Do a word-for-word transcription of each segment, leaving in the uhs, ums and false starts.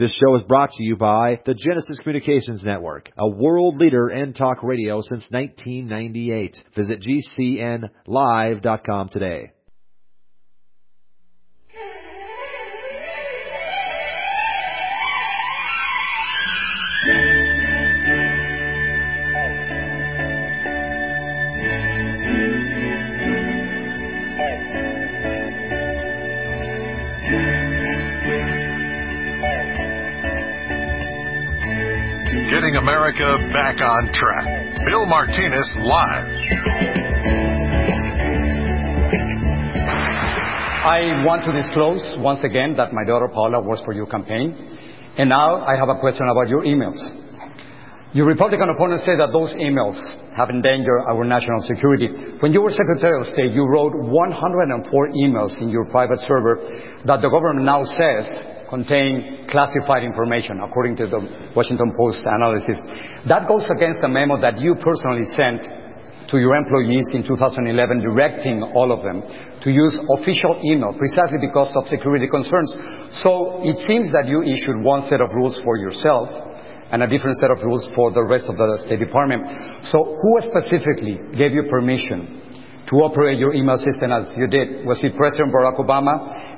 This show is brought to you by the Genesis Communications Network, a world leader in talk radio since nineteen ninety-eight. Visit G C N live dot com today. Getting America back on track. Bill Martinez live. I want to disclose once again that my daughter Paula works for your campaign. And now I have a question about your emails. Your Republican opponents say that those emails have endangered our national security. When you were Secretary of State, you wrote one hundred four emails in your private server that the government now says contain classified information, according to the Washington Post analysis. That goes against a memo that you personally sent to your employees in two thousand eleven, directing all of them to use official email, precisely because of security concerns. So it seems that you issued one set of rules for yourself and a different set of rules for the rest of the State Department. So who specifically gave you permission to operate your email system as you did? Was it President Barack Obama?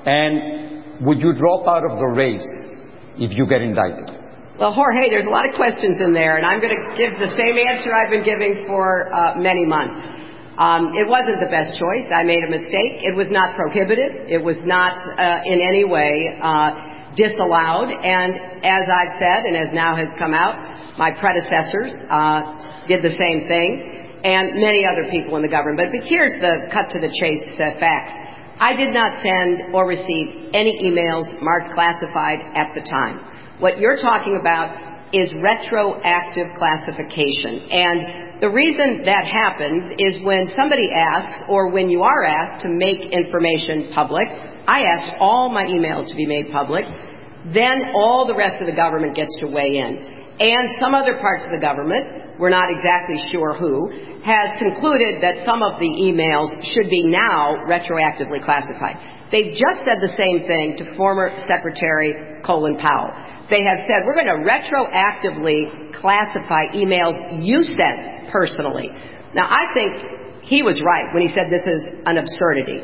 And would you drop out of the race if you get indicted? Well, Jorge, there's a lot of questions in there, and I'm going to give the same answer I've been giving for uh, many months. Um, it wasn't the best choice. I made a mistake. It was not prohibited. It was not uh, in any way uh, disallowed. And as I've said, and as now has come out, my predecessors uh, did the same thing, and many other people in the government. But, but here's the cut-to-the-chase uh, facts. I did not send or receive any emails marked classified at the time. What you're talking about is retroactive classification. And the reason that happens is when somebody asks, or when you are asked to make information public, I asked all my emails to be made public, then all the rest of the government gets to weigh in. And some other parts of the government, we're not exactly sure who, has concluded that some of the emails should be now retroactively classified. They've just said the same thing to former Secretary Colin Powell. They have said, we're going to retroactively classify emails you sent personally. Now, I think he was right when he said this is an absurdity.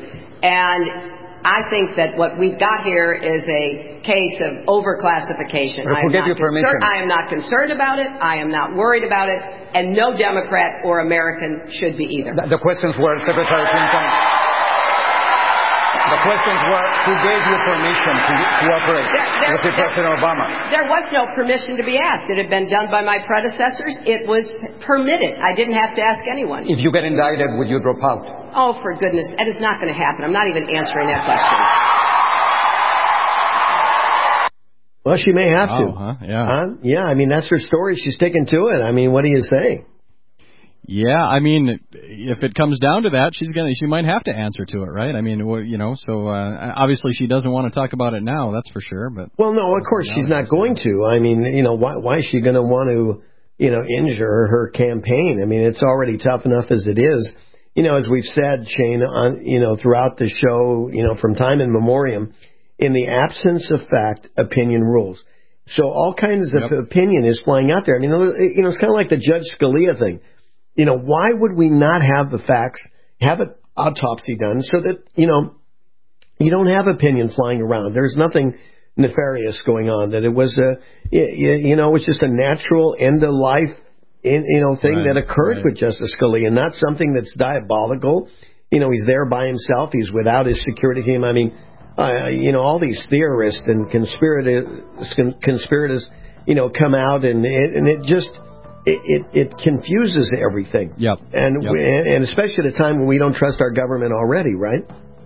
And I think that what we've got here is a case of overclassification. I am, not concerned, I am not concerned about it. I am not worried about it. And no Democrat or American should be either. The, the questions were, Secretary Clinton, the questions were, who gave you permission to, to operate? There, there, was it President Obama? There was no permission to be asked. It had been done by my predecessors. It was permitted. I didn't have to ask anyone. If you get indicted, would you drop out? Oh, for goodness. That is not going to happen. I'm not even answering that question. Well, she may have to. Oh, huh? Yeah. Huh? Yeah, I mean, that's her story. She's sticking to it. I mean, what do you say? Yeah, I mean, if it comes down to that, she's gonna, she might have to answer to it, right? I mean, you know, so uh, obviously she doesn't want to talk about it now, that's for sure. But well, no, of course she's not going to. I mean, you know, why, why is she going to want to, you know, injure her campaign? I mean, it's already tough enough as it is. You know, as we've said, Shane, on, you know, throughout the show, you know, from time in memoriam, in the absence of fact, opinion rules. So all kinds of yep. opinion is flying out there. I mean, you know, it's kind of like the Judge Scalia thing. You know, why would we not have the facts, have an autopsy done so that, you know, you don't have opinion flying around. There's nothing nefarious going on, that it was a, you know, it was just a natural end of life, in, you know, thing right, that occurred right. with Justice Scalia, not something that's diabolical. You know, he's there by himself. He's without his security team. I mean, uh, you know, all these theorists and conspirators, conspirators, you know, come out and it, and it just, it, it, it confuses everything. Yep. And, yep. We, and especially at a time when we don't trust our government already, right?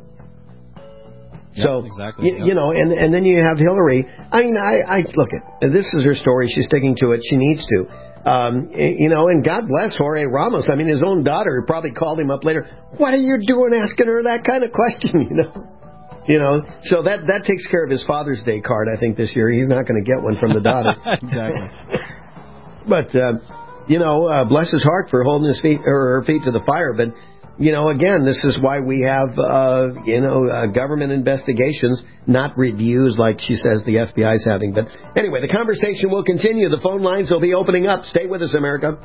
Yep, so, exactly. you, yep. you know, and and then you have Hillary. I mean, I, I look at this is her story. She's sticking to it. She needs to. Um, you know, and God bless Jorge Ramos. I mean, his own daughter probably called him up later. What are you doing asking her that kind of question? You know, you know. So that that takes care of his Father's Day card. I think this year he's not going to get one from the daughter. Exactly. But uh, you know, uh, bless his heart for holding his feet or her feet to the fire. But you know, again, this is why we have, uh, you know, uh, government investigations, not reviews like she says the F B I is having. But anyway, the conversation will continue. The phone lines will be opening up. Stay with us, America.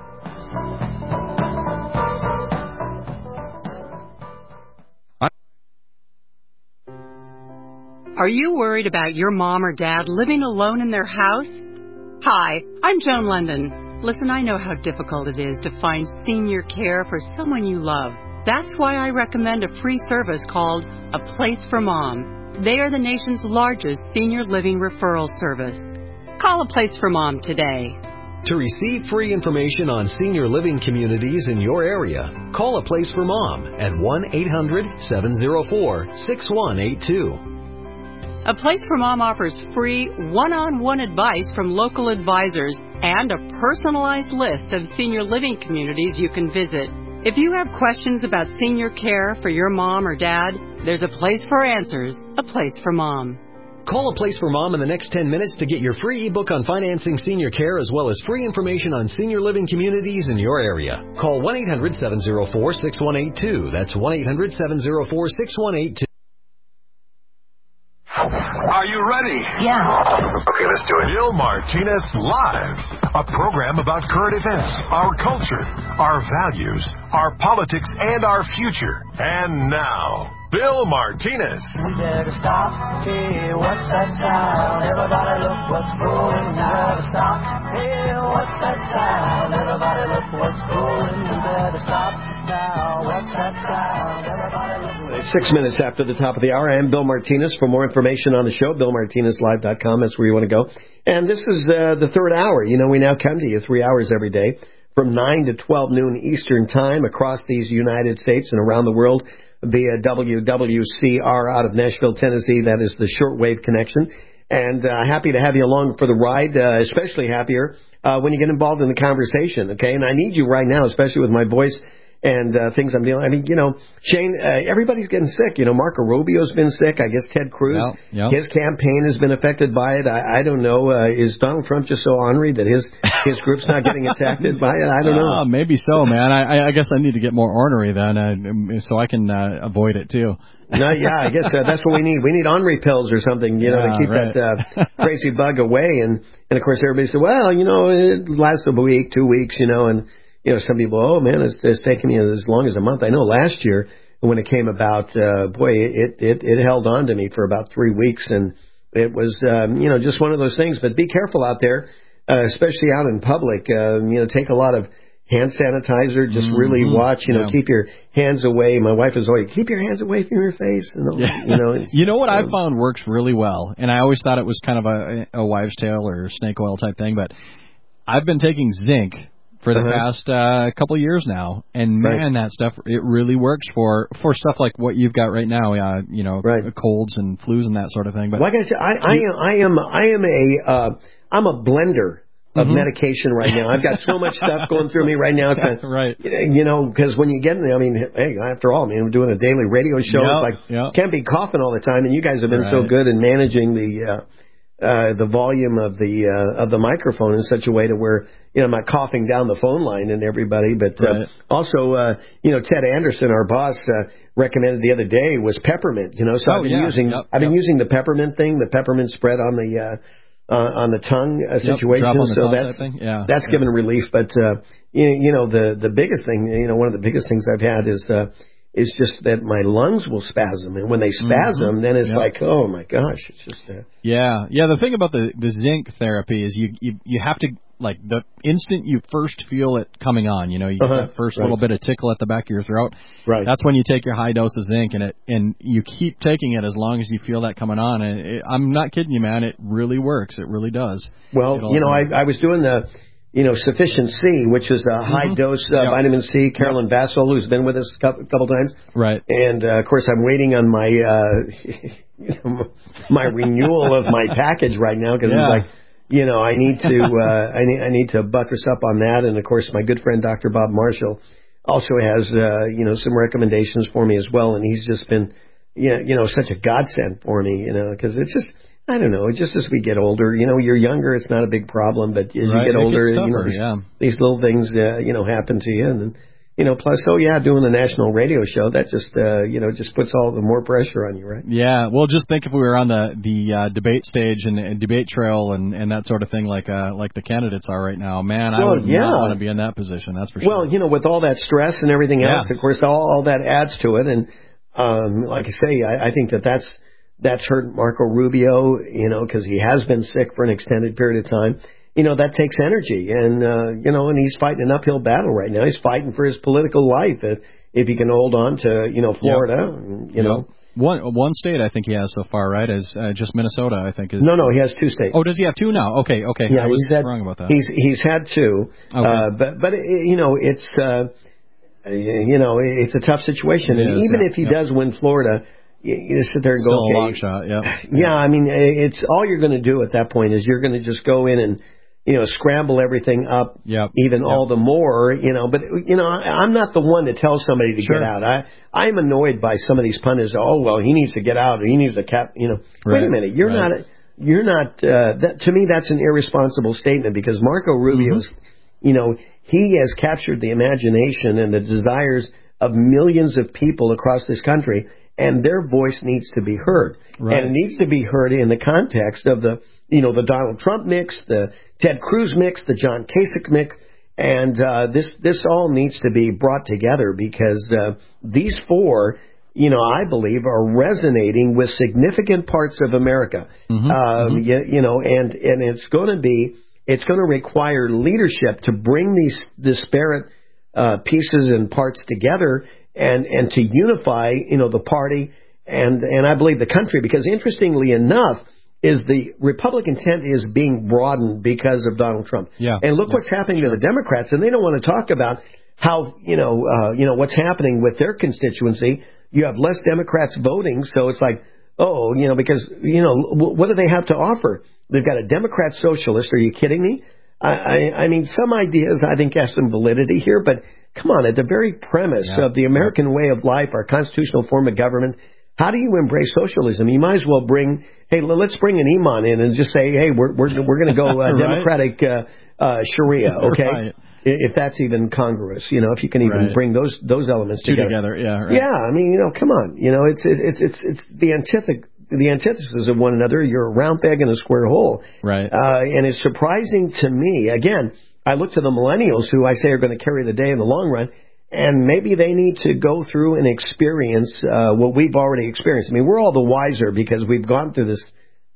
Are you worried about your mom or dad living alone in their house? Hi, I'm Joan London. Listen, I know how difficult it is to find senior care for someone you love. That's why I recommend a free service called A Place for Mom. They are the nation's largest senior living referral service. Call A Place for Mom today. To receive free information on senior living communities in your area, call A Place for Mom at one eight hundred seven oh four six one eight two. A Place for Mom offers free one-on-one advice from local advisors and a personalized list of senior living communities you can visit. If you have questions about senior care for your mom or dad, there's a place for answers, A Place for Mom. Call A Place for Mom in the next ten minutes to get your free ebook on financing senior care as well as free information on senior living communities in your area. Call one eight hundred seven oh four six one eight two. That's one eight hundred seven oh four six one eight two. Are you ready? Yeah. Okay, let's do it. Bill Martinez Live, a program about current events, our culture, our values, our politics, and our future. And now, Bill Martinez. We better stop. Hey, what's that sound? Everybody look what's going. We better stop. Hey, what's that sound? Everybody look what's going. We better stop now. What's that sound? Everybody look. Six minutes after the top of the hour, I am Bill Martinez. For more information on the show, bill martinez live dot com. That's where you want to go. And this is uh, the third hour. You know, we now come to you three hours every day from nine to twelve noon Eastern Time across these United States and around the world via W W C R out of Nashville, Tennessee. That is the shortwave connection. And uh, happy to have you along for the ride, uh, especially happier uh, when you get involved in the conversation, okay? And I need you right now, especially with my voice and uh, things I'm dealing. I mean, you know, Shane, uh, everybody's getting sick. You know, Marco Rubio's been sick. I guess Ted Cruz, yep, yep. his campaign has been affected by it. I, I don't know. Uh, is Donald Trump just so ornery that his his group's not getting attacked by it? I don't know. Uh, maybe so, man. I, I guess I need to get more ornery then, uh, so I can uh, avoid it too. No, yeah, I guess uh, that's what we need. We need ornery pills or something, you know, yeah, to keep right. that uh, crazy bug away. And and of course, everybody said, well, you know, it lasts a week, two weeks, you know, and. You know, some people, oh, man, it's, it's taken me as long as a month. I know last year when it came about, uh, boy, it, it, it held on to me for about three weeks. And it was, um, you know, just one of those things. But be careful out there, uh, especially out in public. Uh, you know, take a lot of hand sanitizer. Just mm-hmm. really watch, you know, yeah. keep your hands away. My wife is always, keep your hands away from your face. And all, yeah. You know, you know what um, I found works really well? And I always thought it was kind of a, a wives' tale or snake oil type thing. But I've been taking zinc for the uh-huh. past uh, couple of years now, and man, right. that stuff, it really works for for stuff like what you've got right now, uh, you know, right. colds and flus and that sort of thing. But like I said, I, I am I am I am a uh, I'm a blender of mm-hmm. medication right now. I've got so much stuff going through me right now. It's kind of, right. You know, because when you get in there, I mean, hey, after all, I mean, we're doing a daily radio show. Yep, it's like yep. can't be coughing all the time, and you guys have been right. so good in managing the. Uh, Uh, the volume of the uh, of the microphone in such a way to where you know I'm not coughing down the phone line and everybody, but uh, right. also uh, you know Ted Anderson, our boss, uh, recommended the other day was peppermint. You know, so oh, I've been yeah. using yep, I've been yep. using the peppermint thing, the peppermint spread on the uh, uh, on the tongue uh, situation. Yep, drop on the so tongue that's type thing. Yeah, that's yeah. given relief. But uh, you you know the the biggest thing, you know, one of the biggest things I've had is. Uh, It's just that my lungs will spasm, and when they spasm, mm-hmm. then it's yep. like, oh my gosh, it's just. Uh, yeah, yeah. The thing about the the zinc therapy is you you you have to like the instant you first feel it coming on, you know, you get uh-huh. that first right. little bit of tickle at the back of your throat. Right. That's when you take your high dose of zinc, and it and you keep taking it as long as you feel that coming on. And it, I'm not kidding you, man. It really works. It really does. Well, It'll, you know, I I was doing the. You know, Sufficient C, which is a high mm-hmm. dose uh, yep. vitamin C. Carolyn yep. Bassel, who's been with us a couple, couple times. Right. And, uh, of course, I'm waiting on my uh, you know, my renewal of my package right now because yeah. it's like, you know, I need to uh, I need I need to buttress up on that. And, of course, my good friend Doctor Bob Marshall also has, uh, you know, some recommendations for me as well. And he's just been, you know, you know such a godsend for me, you know, because it's just. I don't know. Just as we get older, you know, you're younger, it's not a big problem. But as right. you get older, tougher, you know, these, yeah. these little things, uh, you know, happen to you. And You know, plus, oh yeah, doing the national radio show, that just, uh, you know, just puts all the more pressure on you, right? Yeah, well, just think if we were on the the uh, debate stage and, and debate trail and, and that sort of thing, like uh, like the candidates are right now. Man, I well, would yeah. not want to be in that position. That's for sure. Well, you know, with all that stress and everything else, yeah. of course, all, all that adds to it. And um, like I say, I, I think that that's that's hurt Marco Rubio, you know, because he has been sick for an extended period of time. You know, that takes energy, and, uh, you know, and he's fighting an uphill battle right now. He's fighting for his political life if, if he can hold on to, you know, Florida, yep. you know. Yep. One one state I think he has so far, right, is uh, just Minnesota, I think. is. No, no, he has two states. Oh, does he have two now? Okay, okay. Yeah, I was he's had, wrong about that. He's he's had two, okay. uh, but, but you know, it's, uh, you know, it's a tough situation. It and is, even yeah. if he yep. does win Florida, you, you sit there and Still go, okay. a long shot, yeah. Yeah, I mean, it's all you're going to do at that point is you're going to just go in and, you know, scramble everything up yep. even yep. all the more, you know. But, you know, I, I'm not the one to tell somebody to sure. get out. I, I'm annoyed by some of these pundits. Oh, well, he needs to get out or he needs to cap, you know. Right. Wait a minute. You're right. not, you're not, uh, that, to me, that's an irresponsible statement because Marco Rubio's, mm-hmm. you know, he has captured the imagination and the desires of millions of people across this country, and their voice needs to be heard. Right. And it needs to be heard in the context of the, you know, the Donald Trump mix, the Ted Cruz mix, the John Kasich mix, and uh, this this all needs to be brought together because uh, these four, you know, I believe are resonating with significant parts of America. Mm-hmm. Um, mm-hmm. You, you know, and and it's going to be it's going to require leadership to bring these disparate uh, pieces and parts together and and to unify, you know, the party and and I believe the country because interestingly enough. Is the Republican tent is being broadened because of Donald Trump. Yeah. And look yeah, what's happening sure. to the Democrats, and they don't want to talk about how, you know, uh, you know, what's happening with their constituency. You have less Democrats voting, so it's like, oh, you know, because, you know, w- what do they have to offer? They've got a Democrat socialist. Are you kidding me? I, I, I mean, some ideas I think have some validity here, but come on, at the very premise yeah. of the American way of life, our constitutional form of government, how do you embrace socialism? You might as well bring, hey, let's bring an imam in and just say, hey, we're we're we're going to go uh, right. democratic uh, uh, Sharia, okay? right. If that's even congruous, you know, if you can even right. bring those those elements Two together. together, yeah, right. Yeah, I mean, you know, come on, you know, it's it's it's it's the antithesis the antithesis of one another. You're a round peg in a square hole, right? Uh, and it's surprising to me. Again, I look to the millennials who I say are going to carry the day in the long run. And maybe they need to go through and experience uh, what we've already experienced. I mean, we're all the wiser because we've gone through this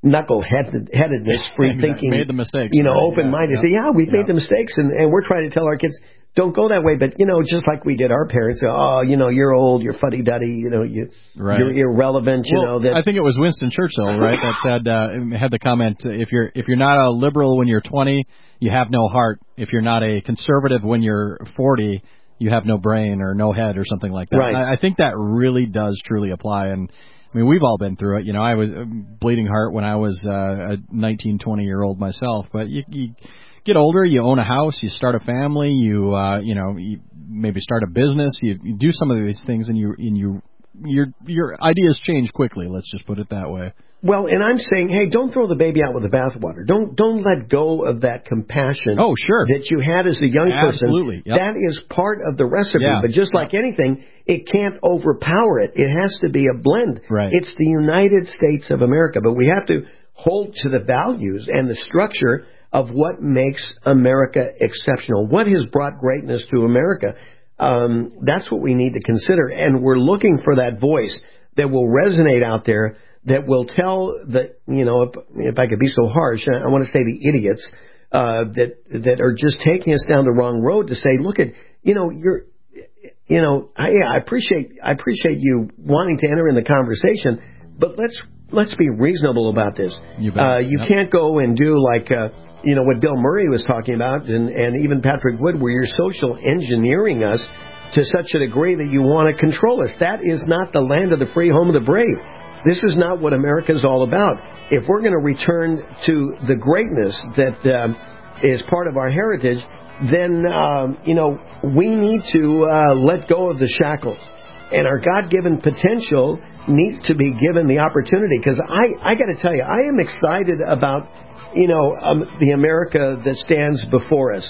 knuckleheadedness, free exactly. thinking, made the mistakes, you know, right? open-minded. Yeah, Say, yeah, we've yeah. made the mistakes, and, and we're trying to tell our kids, don't go that way. But, you know, just like we did our parents, oh, you know, you're old, you're fuddy-duddy, you know, you, right. you're irrelevant, you well, know. That I think it was Winston Churchill, right, that said, uh, had the comment, if you're if you're not a liberal when you're twenty, you have no heart. If you're not a conservative when you're forty, you have no brain or no head or something like that. Right. I, I think that really does truly apply. And I mean, we've all been through it. You know, I was uh, bleeding heart when I was uh, a nineteen, twenty year old myself. But you, you get older, you own a house, you start a family, you uh, you know, you maybe start a business, you, you do some of these things, and you and you your your ideas change quickly. Let's just put it that way. Well, and I'm saying, hey, don't throw the baby out with the bathwater. Don't don't let go of that compassion oh, sure. that you had as a young person. Absolutely. Yep. That is part of the recipe. Yeah. But just like yep. anything, it can't overpower it. It has to be a blend. Right. It's the United States of America. But we have to hold to the values and the structure of what makes America exceptional, what has brought greatness to America. Um, that's what we need to consider. And we're looking for that voice that will resonate out there, that will tell the, you know, if, if I could be so harsh, I want to say the idiots uh, that that are just taking us down the wrong road to say, look at, you know, you're, you know, I, yeah, I appreciate I appreciate you wanting to enter in the conversation, but let's let's be reasonable about this. You, bet. Uh, you yep. can't go and do like, uh, you know, what Bill Murray was talking about, and, and even Patrick Wood, where you're social engineering us to such a degree that you want to control us. That is not the land of the free, home of the brave. This is not what America is all about. If we're going to return to the greatness that um, is part of our heritage, then, um, you know, we need to uh, let go of the shackles. And our God-given potential needs to be given the opportunity. Because I, I got to tell you, I am excited about, you know, um, the America that stands before us.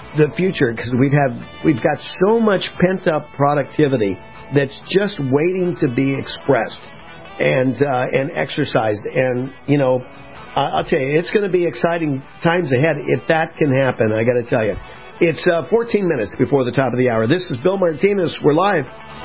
the future, because we've have we've got so much pent up productivity that's just waiting to be expressed and uh, and exercised. And you know, I'll tell you, it's going to be exciting times ahead if that can happen. I got to tell you, it's uh, fourteen minutes before the top of the hour. This is Bill Martinez. We're live.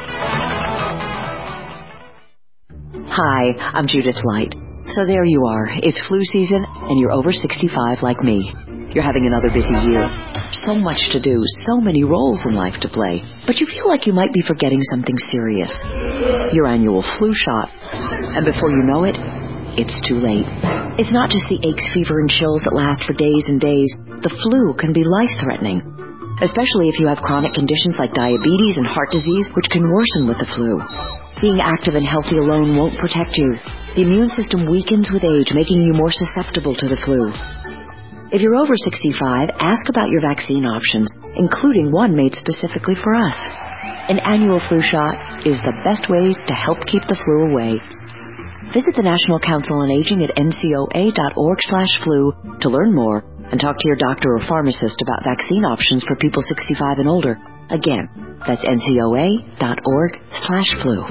Hi, I'm Judith Light. So there you are. It's flu season, and you're over sixty-five like me. You're having another busy year. So much to do, so many roles in life to play. But you feel like you might be forgetting something serious. Your annual flu shot. And before you know it, it's too late. It's not just the aches, fever, and chills that last for days and days. The flu can be life-threatening, especially if you have chronic conditions like diabetes and heart disease, which can worsen with the flu. Being active and healthy alone won't protect you. The immune system weakens with age, making you more susceptible to the flu. If you're over sixty-five, ask about your vaccine options, including one made specifically for us. An annual flu shot is the best way to help keep the flu away. Visit the National Council on Aging at N C O A dot org slash flu to learn more and talk to your doctor or pharmacist about vaccine options for people sixty-five and older. Again, that's N C O A dot org slash flu.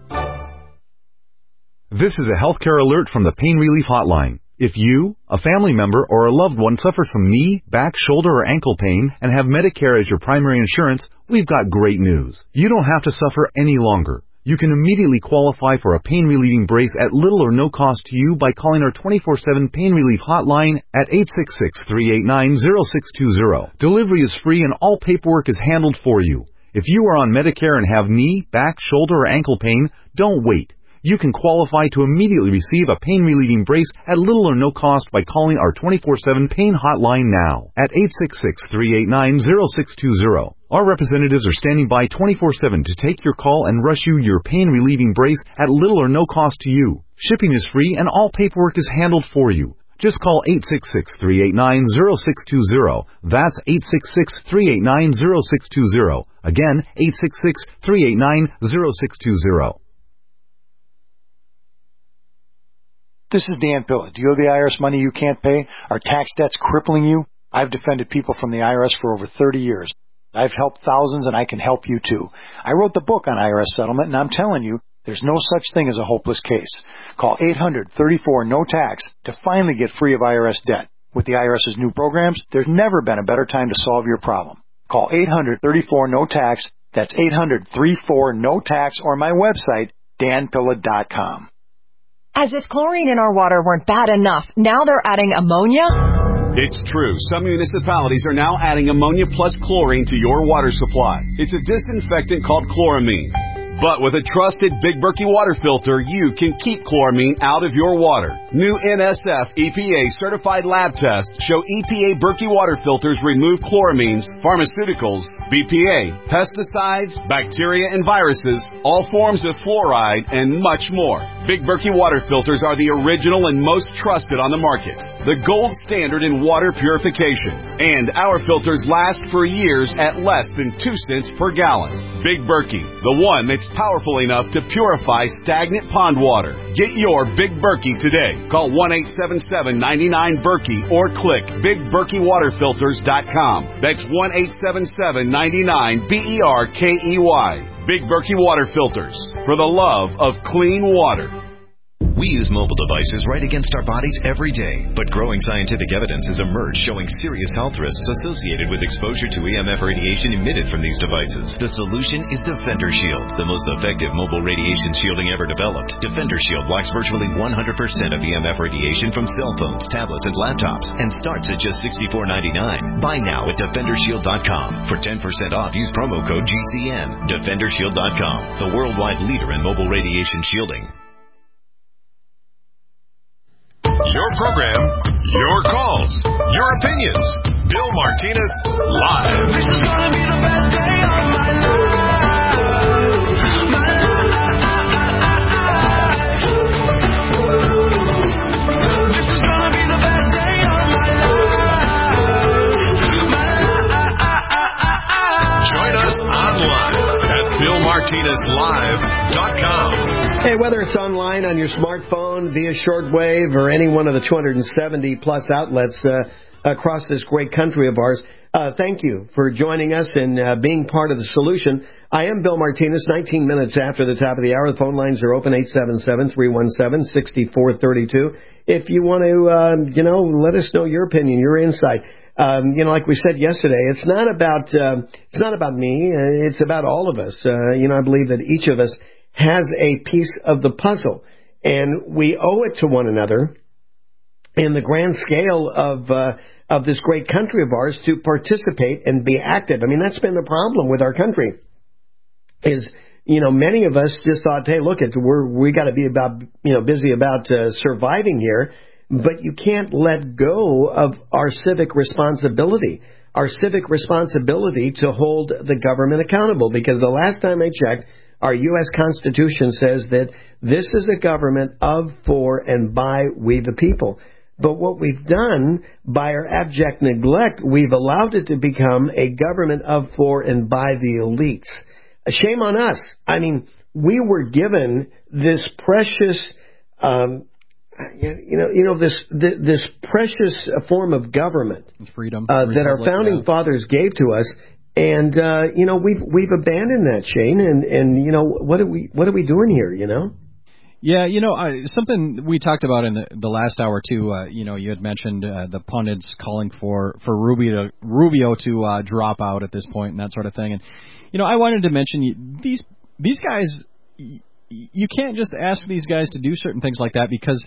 This is a healthcare alert from the Pain Relief Hotline. If you, a family member, or a loved one suffers from knee, back, shoulder, or ankle pain and have Medicare as your primary insurance, we've got great news. You don't have to suffer any longer. You can immediately qualify for a pain-relieving brace at little or no cost to you by calling our twenty-four seven Pain Relief Hotline at eight six six, three eight nine, zero six two zero. Delivery is free and all paperwork is handled for you. If you are on Medicare and have knee, back, shoulder, or ankle pain, don't wait. You can qualify to immediately receive a pain-relieving brace at little or no cost by calling our twenty-four seven Pain Hotline now at eight six six, three eight nine, zero six two zero. Our representatives are standing by twenty-four seven to take your call and rush you your pain-relieving brace at little or no cost to you. Shipping is free and all paperwork is handled for you. Just call eight six six, three eight nine, zero six two zero. That's eight six six, three eight nine, zero six two zero. Again, eight six six, three eight nine, zero six two zero. This is Dan Pilla. Do you owe the I R S money you can't pay? Are tax debts crippling you? I've defended people from the I R S for over thirty years. I've helped thousands, and I can help you too. I wrote the book on I R S settlement, and I'm telling you, there's no such thing as a hopeless case. Call eight hundred, thirty-four, no tax to finally get free of I R S debt. With the IRS's new programs, there's never been a better time to solve your problem. Call eight hundred, thirty-four, no tax. That's eight hundred, thirty-four, no tax, or my website, dan pilla dot com. As if chlorine in our water weren't bad enough, now they're adding ammonia? It's true. Some municipalities are now adding ammonia plus chlorine to your water supply. It's a disinfectant called chloramine. But with a trusted Big Berkey water filter, you can keep chloramine out of your water. New N S F E P A certified lab tests show E P A Berkey water filters remove chloramines, pharmaceuticals, B P A, pesticides, bacteria and viruses, all forms of fluoride, and much more. Big Berkey water filters are the original and most trusted on the market, the gold standard in water purification. And our filters last for years at less than two cents per gallon. Big Berkey, the one that's powerful enough to purify stagnant pond water. Get your Big Berkey today. Call one eight seven seven, nine nine, Berkey or click big berkey water filters dot com. That's one eight seven seven, nine nine, B E R K E Y. Big Berkey Water Filters, for the love of clean water. We use mobile devices right against our bodies every day, but growing scientific evidence has emerged showing serious health risks associated with exposure to E M F radiation emitted from these devices. The solution is Defender Shield, the most effective mobile radiation shielding ever developed. Defender Shield blocks virtually one hundred percent of E M F radiation from cell phones, tablets, and laptops, and starts at just sixty-four ninety-nine. Buy now at defender shield dot com. For ten percent off, use promo code G C N. defender shield dot com, the worldwide leader in mobile radiation shielding. Your program, your calls, your opinions. Bill Martinez, live. This is gonna be the best day of my life. My life. This is gonna be the best day of my life. My life. Join us online at bill martinez live dot com. Hey, whether it's online on your smartphone, via shortwave, or any one of the two hundred seventy plus outlets uh, across this great country of ours, Uh, thank you for joining us and uh, being part of the solution. I am Bill Martinez. nineteen minutes after the top of the hour, the phone lines are open, eight seven seven, three one seven, six four three two. If you want to, uh, you know, let us know your opinion, your insight. Um, you know, like we said yesterday, it's not about uh, it's not about me. Uh, it's about all of us. Uh, you know, I believe that each of us has a piece of the puzzle, and we owe it to one another in the grand scale of uh, of this great country of ours to participate and be active. I mean, that's been the problem with our country. Is you know, many of us just thought, hey, look, it we're we got to be about you know busy about uh, surviving here. But you can't let go of our civic responsibility, our civic responsibility to hold the government accountable. Because the last time I checked, our U S Constitution says that this is a government of, for, and by we the people. But what we've done by our abject neglect, we've allowed it to become a government of, for, and by the elites. Shame on us. I mean, we were given this precious um You know, you know this this precious form of government, freedom uh, that our founding yeah. fathers gave to us, and uh, you know we've we've abandoned that, Shane. And, and you know what are we what are we doing here? You know. Yeah, you know, I, something we talked about in the, the last hour too. Uh, you know, you had mentioned uh, the pundits calling for for Rubio to, Rubio to uh, drop out at this point and that sort of thing. And you know, I wanted to mention you, these these guys. You can't just ask these guys to do certain things like that because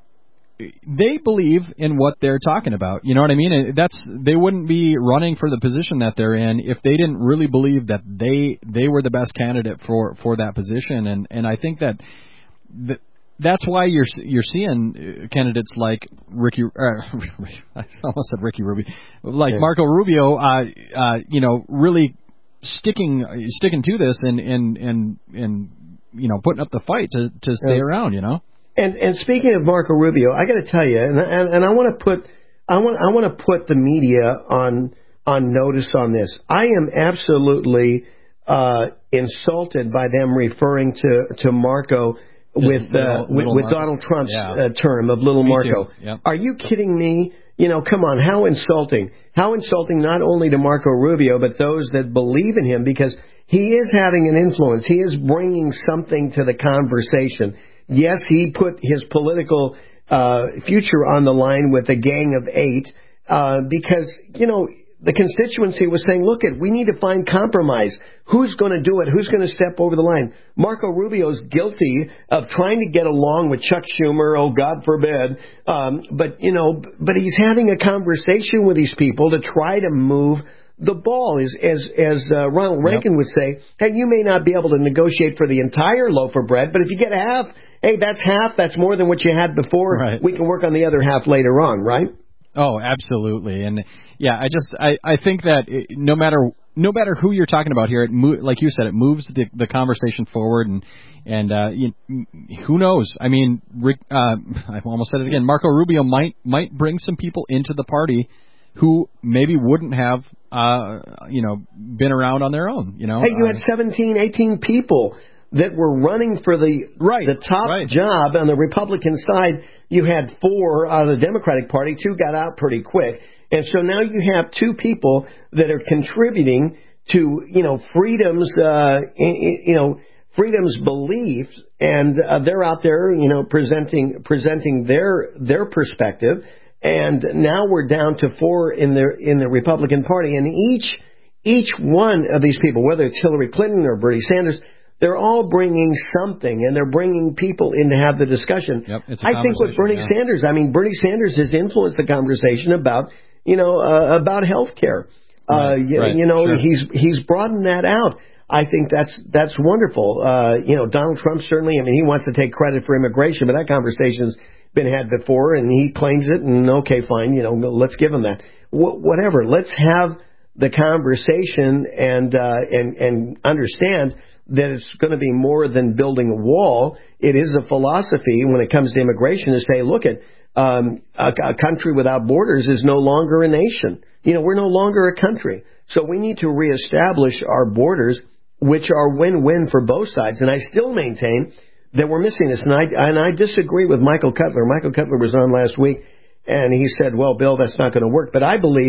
they believe in what they're talking about. You know what I mean? That's they wouldn't be running for the position that they're in if they didn't really believe that they they were the best candidate for, for that position. And and I think that, that that's why you're you're seeing candidates like Ricky. Uh, I almost said Ricky Rubio, like yeah. Marco Rubio. Uh, uh, you know, really sticking sticking to this and and and and. you know, putting up the fight to, to stay yeah. around, you know. And and speaking of Marco Rubio, I got to tell you, and, and and I want to put I want I want to put the media on on notice on this. I am absolutely uh, insulted by them referring to to Marco with little, uh, with, with Donald Trump's yeah. uh, term of Little Me Marco. Yep. Are you kidding me? You know, come on, how insulting! How insulting not only to Marco Rubio but those that believe in him, because he is having an influence. He is bringing something to the conversation. Yes, he put his political uh, future on the line with a gang of eight uh, because, you know, the constituency was saying, look, it, we need to find compromise. Who's going to do it? Who's going to step over the line? Marco Rubio's guilty of trying to get along with Chuck Schumer. Oh, God forbid. Um, but, you know, but he's having a conversation with these people to try to move the ball. Is as as uh, Ronald Reagan yep. would say, hey, you may not be able to negotiate for the entire loaf of bread, but if you get half, hey, that's half. That's more than what you had before. Right. We can work on the other half later on, right? Oh, absolutely. And yeah, I just I, I think that it, no matter no matter who you're talking about here, it mo- like you said, it moves the, the conversation forward, and and uh, you, who knows? I mean, Rick, uh, I almost said it again. Marco Rubio might might bring some people into the party who maybe wouldn't have, uh, you know, been around on their own, you know. Hey, you uh, had seventeen, eighteen people that were running for the right, the top right. job on the Republican side. You had four out of the Democratic Party. Two got out pretty quick. And so now you have two people that are contributing to, you know, freedom's, uh, you know, freedom's beliefs, and uh, they're out there, you know, presenting presenting their their perspective. And now we're down to four in the in the Republican Party, and each each one of these people, whether it's Hillary Clinton or Bernie Sanders, they're all bringing something, and they're bringing people in to have the discussion. Yep, it's a I think with Bernie yeah. Sanders, I mean, Bernie Sanders has influenced the conversation about, you know, uh, about health care. Right, uh, you, right, you know, sure. he's he's broadened that out. I think that's that's wonderful. Uh, you know, Donald Trump certainly, I mean, he wants to take credit for immigration, but that conversation's been had before, and he claims it, and okay, fine, you know, let's give him that. Wh- whatever. Let's have the conversation and uh, and and understand that it's going to be more than building a wall. It is a philosophy when it comes to immigration to say, look, at um, a, a country without borders is no longer a nation. You know, we're no longer a country. So we need to reestablish our borders, which are win-win for both sides. And I still maintain that we're missing this. And I, and I disagree with Michael Cutler. Michael Cutler was on last week, and he said, well, Bill, that's not going to work. But I believe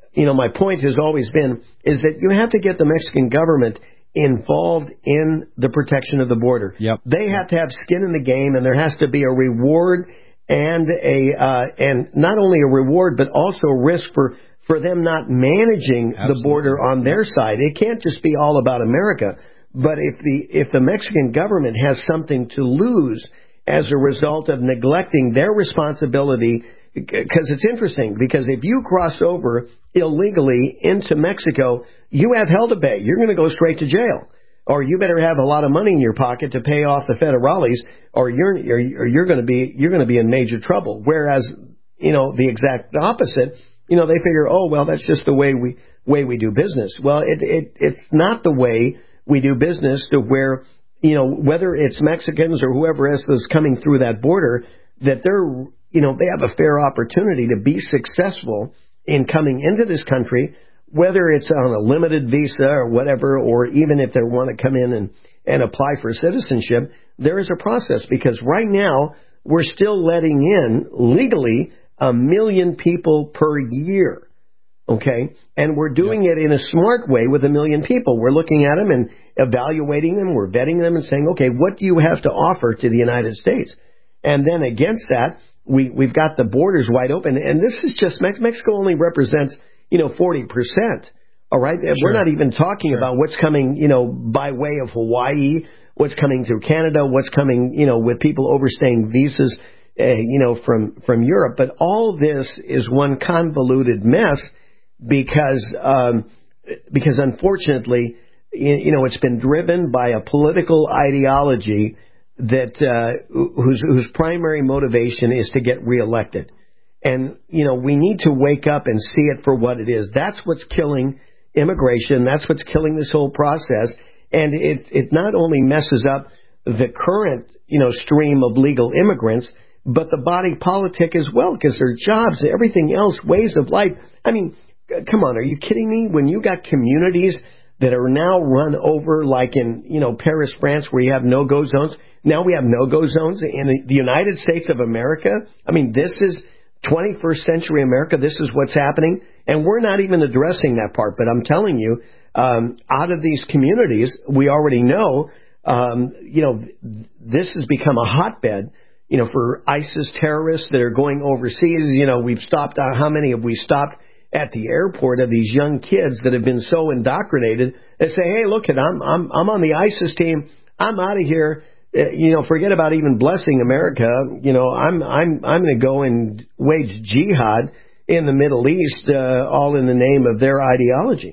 you know, my point has always been is that you have to get the Mexican government involved in the protection of the border. Yep. They have to have skin in the game, and there has to be a reward and a uh, and not only a reward but also a risk for, for them not managing Absolutely. the border on their side. It can't just be all about America. But if the if the Mexican government has something to lose as a result of neglecting their responsibility, because it's interesting, because if you cross over illegally into Mexico, you have hell to pay. You're going to go straight to jail. Or you better have a lot of money in your pocket to pay off the federales, or you're or you're going to be you're going to be in major trouble. Whereas, you know, the exact opposite, you know, they figure, oh well, that's just the way we way we do business. Well, it it it's not the way we do business, to where, you know, whether it's Mexicans or whoever else is coming through that border, that they're, you know, they have a fair opportunity to be successful in coming into this country, whether it's on a limited visa or whatever, or even if they want to come in and, and apply for citizenship. There is a process, because right now we're still letting in legally a million people per year. Okay, and we're doing it in a smart way with a million people. We're looking at them and evaluating them. We're vetting them and saying, okay, what do you have to offer to the United States? And then against that, we, we've got the borders wide open. And this is just, Mexico only represents, you know, forty percent. All right, sure. We're not even talking sure. about what's coming, you know, by way of Hawaii, what's coming through Canada, what's coming, you know, with people overstaying visas, uh, you know, from, from Europe. But all this is one convoluted mess. Because, um, because unfortunately, you know, it's been driven by a political ideology that uh, whose whose primary motivation is to get reelected. And, you know, we need to wake up and see it for what it is. That's what's killing immigration. That's what's killing this whole process. And it it not only messes up the current, you know, stream of legal immigrants, but the body politic as well, because their jobs, everything else, ways of life. I mean, come on, are you kidding me? When you got communities that are now run over, like in, you know, Paris, France, where you have no-go zones. Now we have no-go zones in the United States of America. I mean, this is twenty-first century America. This is what's happening. And we're not even addressing that part. But I'm telling you, um, out of these communities, we already know, um, you know, this has become a hotbed, you know, for ISIS terrorists that are going overseas. You know, we've stopped, uh, how many have we stopped at the airport of these young kids that have been so indoctrinated and say, hey, look, I'm I'm I'm on the ISIS team. I'm out of here. Uh, you know, forget about even blessing America. You know, I'm I'm I'm going to go and wage jihad in the Middle East, uh, all in the name of their ideology.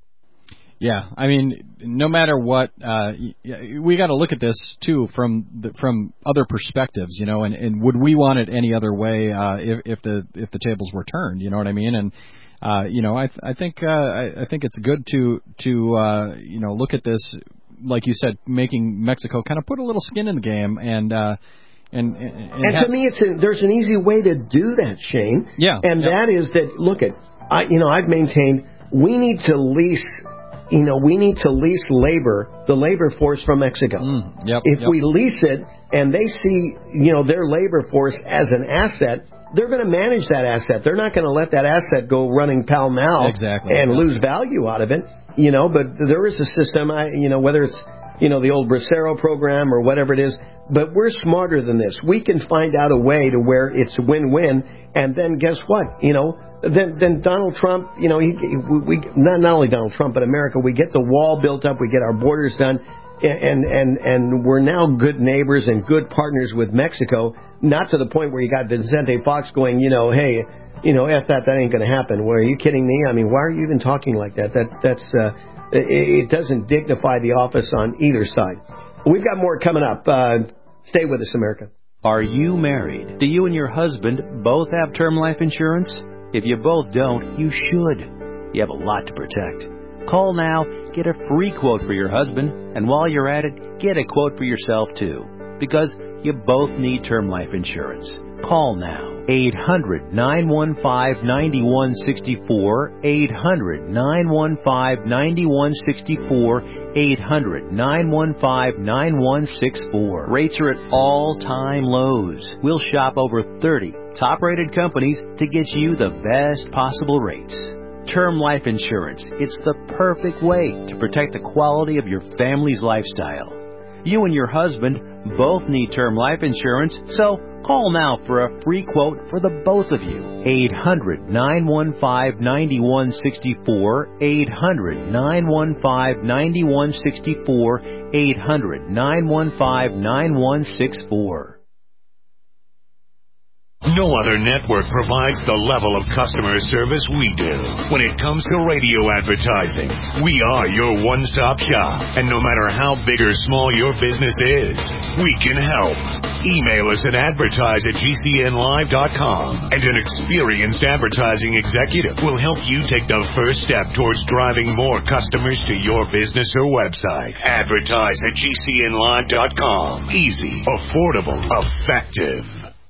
Yeah, I mean, no matter what, uh, we got to look at this too from the, from other perspectives, you know. And, and would we want it any other way uh, if, if the if the tables were turned? You know what I mean? And uh, you know, I th- I think uh, I, I think it's good to to uh, you know, look at this, like you said, making Mexico kind of put a little skin in the game, and uh, and and, and, and have... to me, it's a, there's an easy way to do that, Shane. Yeah, and yeah. that is that. Look at, I you know, I've maintained we need to lease. You know, we need to lease labor, the labor force from Mexico. Mm, yep, if yep. we lease it and they see, you know, their labor force as an asset, they're going to manage that asset. They're not going to let that asset go running pell-mell exactly, and yeah. lose value out of it. You know, but there is a system, I, you know, whether it's, you know, the old Bracero program or whatever it is, but we're smarter than this. We can find out a way to where it's win-win, and then guess what? You know, then then Donald Trump, you know, he, we, we not, not only Donald Trump, but America, we get the wall built up, we get our borders done, and and and we're now good neighbors and good partners with Mexico, not to the point where you got Vicente Fox going, you know, hey, you know, F that, that ain't going to happen. Well, are you kidding me? I mean, why are you even talking like that? That That's, uh, it, it doesn't dignify the office on either side. We've got more coming up. Uh, stay with us, America. Are you married? Do you and your husband both have term life insurance? If you both don't, you should. You have a lot to protect. Call now, get a free quote for your husband, and while you're at it, get a quote for yourself too. Because you both need term life insurance. Call now. eight hundred, nine one five, nine one six four. eight hundred, nine one five, nine one six four. eight hundred, nine one five, nine one six four. Rates are at all-time lows. We'll shop over thirty top-rated companies to get you the best possible rates. term life insurance. It's the perfect way to protect the quality of your family's lifestyle. You and your husband both need term life insurance, so call now for a free quote for the both of you. eight hundred, nine one five, nine one six four, eight hundred, nine one five, nine one six four, eight hundred, nine one five, nine one six four. No other network provides the level of customer service we do. When it comes to radio advertising, we are your one-stop shop. And no matter how big or small your business is, we can help. Email us at advertise at G C N live dot com, and an experienced advertising executive will help you take the first step towards driving more customers to your business or website. Advertise at G C N live dot com. Easy, affordable, effective.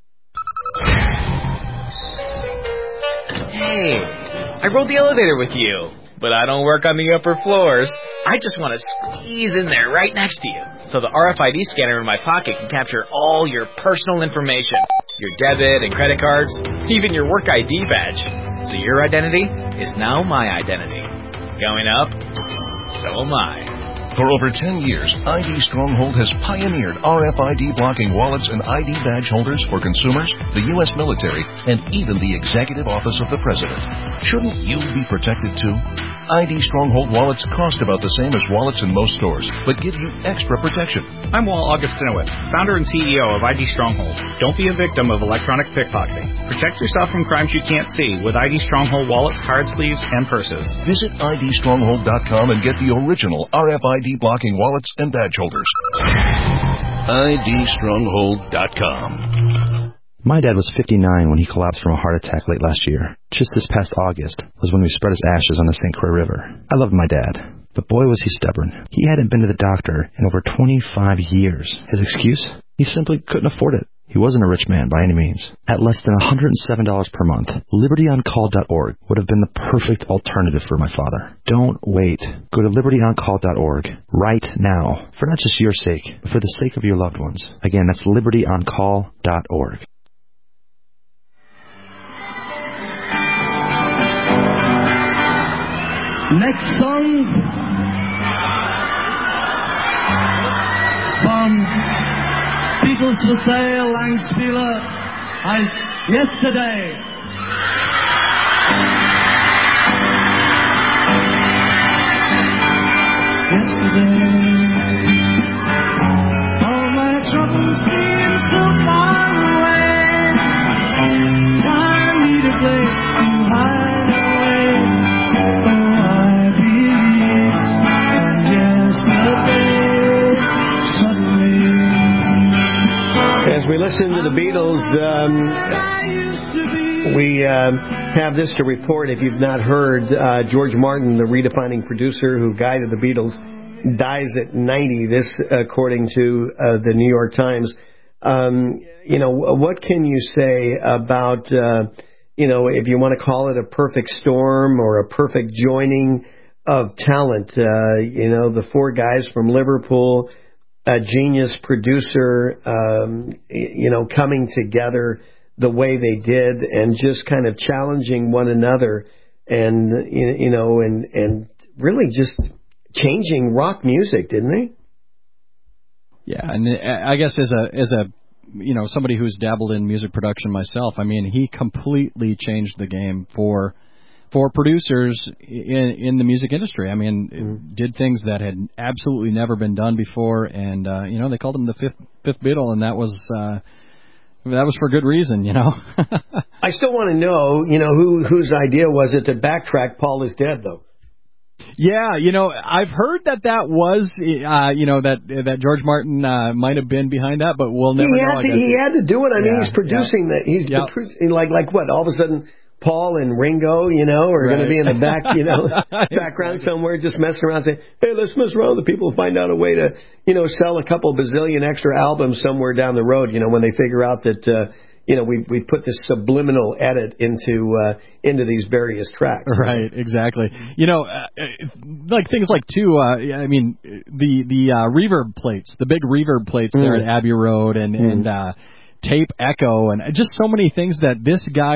Hey, I rode the elevator with you, but I don't work on the upper floors. I just want to squeeze in there right next to you, so the R F I D scanner in my pocket can capture all your personal information, your debit and credit cards, even your work I D badge. So your identity is now my identity. Going up, so am I. For over ten years, I D Stronghold has pioneered R F I D blocking wallets and I D badge holders for consumers, the U S military, and even the Executive Office of the President. Shouldn't you be protected too? I D Stronghold wallets cost about the same as wallets in most stores, but give you extra protection. I'm Walt Augustinowicz, founder and C E O of I D Stronghold. Don't be a victim of electronic pickpocketing. Protect yourself from crimes you can't see with I D Stronghold wallets, card sleeves, and purses. Visit I D stronghold dot com and get the original R F I D blocking wallets and badge holders. I D stronghold dot com. My dad was fifty-nine when he collapsed from a heart attack late last year. Just this past August was when we spread his ashes on the Saint Croix River. I loved my dad, but boy was he stubborn. He hadn't been to the doctor in over twenty-five years. His excuse? He simply couldn't afford it. He wasn't a rich man by any means. At less than one hundred seven dollars per month, liberty on call dot org would have been the perfect alternative for my father. Don't wait. Go to liberty on call dot org right now, for not just your sake, but for the sake of your loved ones. Again, that's liberty on call dot org. Next song from Beatles for Sale, Langspieler, as Yesterday. Yesterday, all my troubles seem so far away. I need a place to hide away. Oh, I believe yesterday, suddenly. As we listen to the Beatles, um, we um, have this to report. If you've not heard, uh, George Martin, the redefining producer who guided the Beatles, dies at ninety. This, according to uh, the New York Times. Um, you know, what can you say about, uh, you know, if you want to call it a perfect storm or a perfect joining of talent? Uh, you know, the four guys from Liverpool, a genius producer, um, you know, coming together the way they did and just kind of challenging one another and, you know, and, and really just changing rock music, didn't they? Yeah, and I guess as a, as a, you know, somebody who's dabbled in music production myself, I mean, he completely changed the game for for producers in in the music industry. I mean, mm-hmm. did things that had absolutely never been done before, and uh, you know, they called him the fifth fifth Beatle, and that was uh, that was for good reason, you know. I still want to know, you know, who whose idea was it to backtrack "Paul is Dead," though. Yeah, you know, I've heard that that was, uh, you know, that that George Martin uh, might have been behind that, but we'll never he know. Had to, he had to do it. I yeah, mean, he's producing yeah. that. He's yeah. producing, like like what? All of a sudden, Paul and Ringo, you know, are right. going to be in the back, you know, background somewhere, just messing around, saying, "Hey, let's mess around with the people, find out a way to, you know, sell a couple bazillion extra albums somewhere down the road." You know, when they figure out that, uh, you know, we we put this subliminal edit into uh, into these various tracks. Right, exactly. You know, uh, like things like too. Uh, I mean, the the uh, reverb plates, the big reverb plates mm. there at Abbey Road, and mm. and uh, tape echo, and just so many things that this guy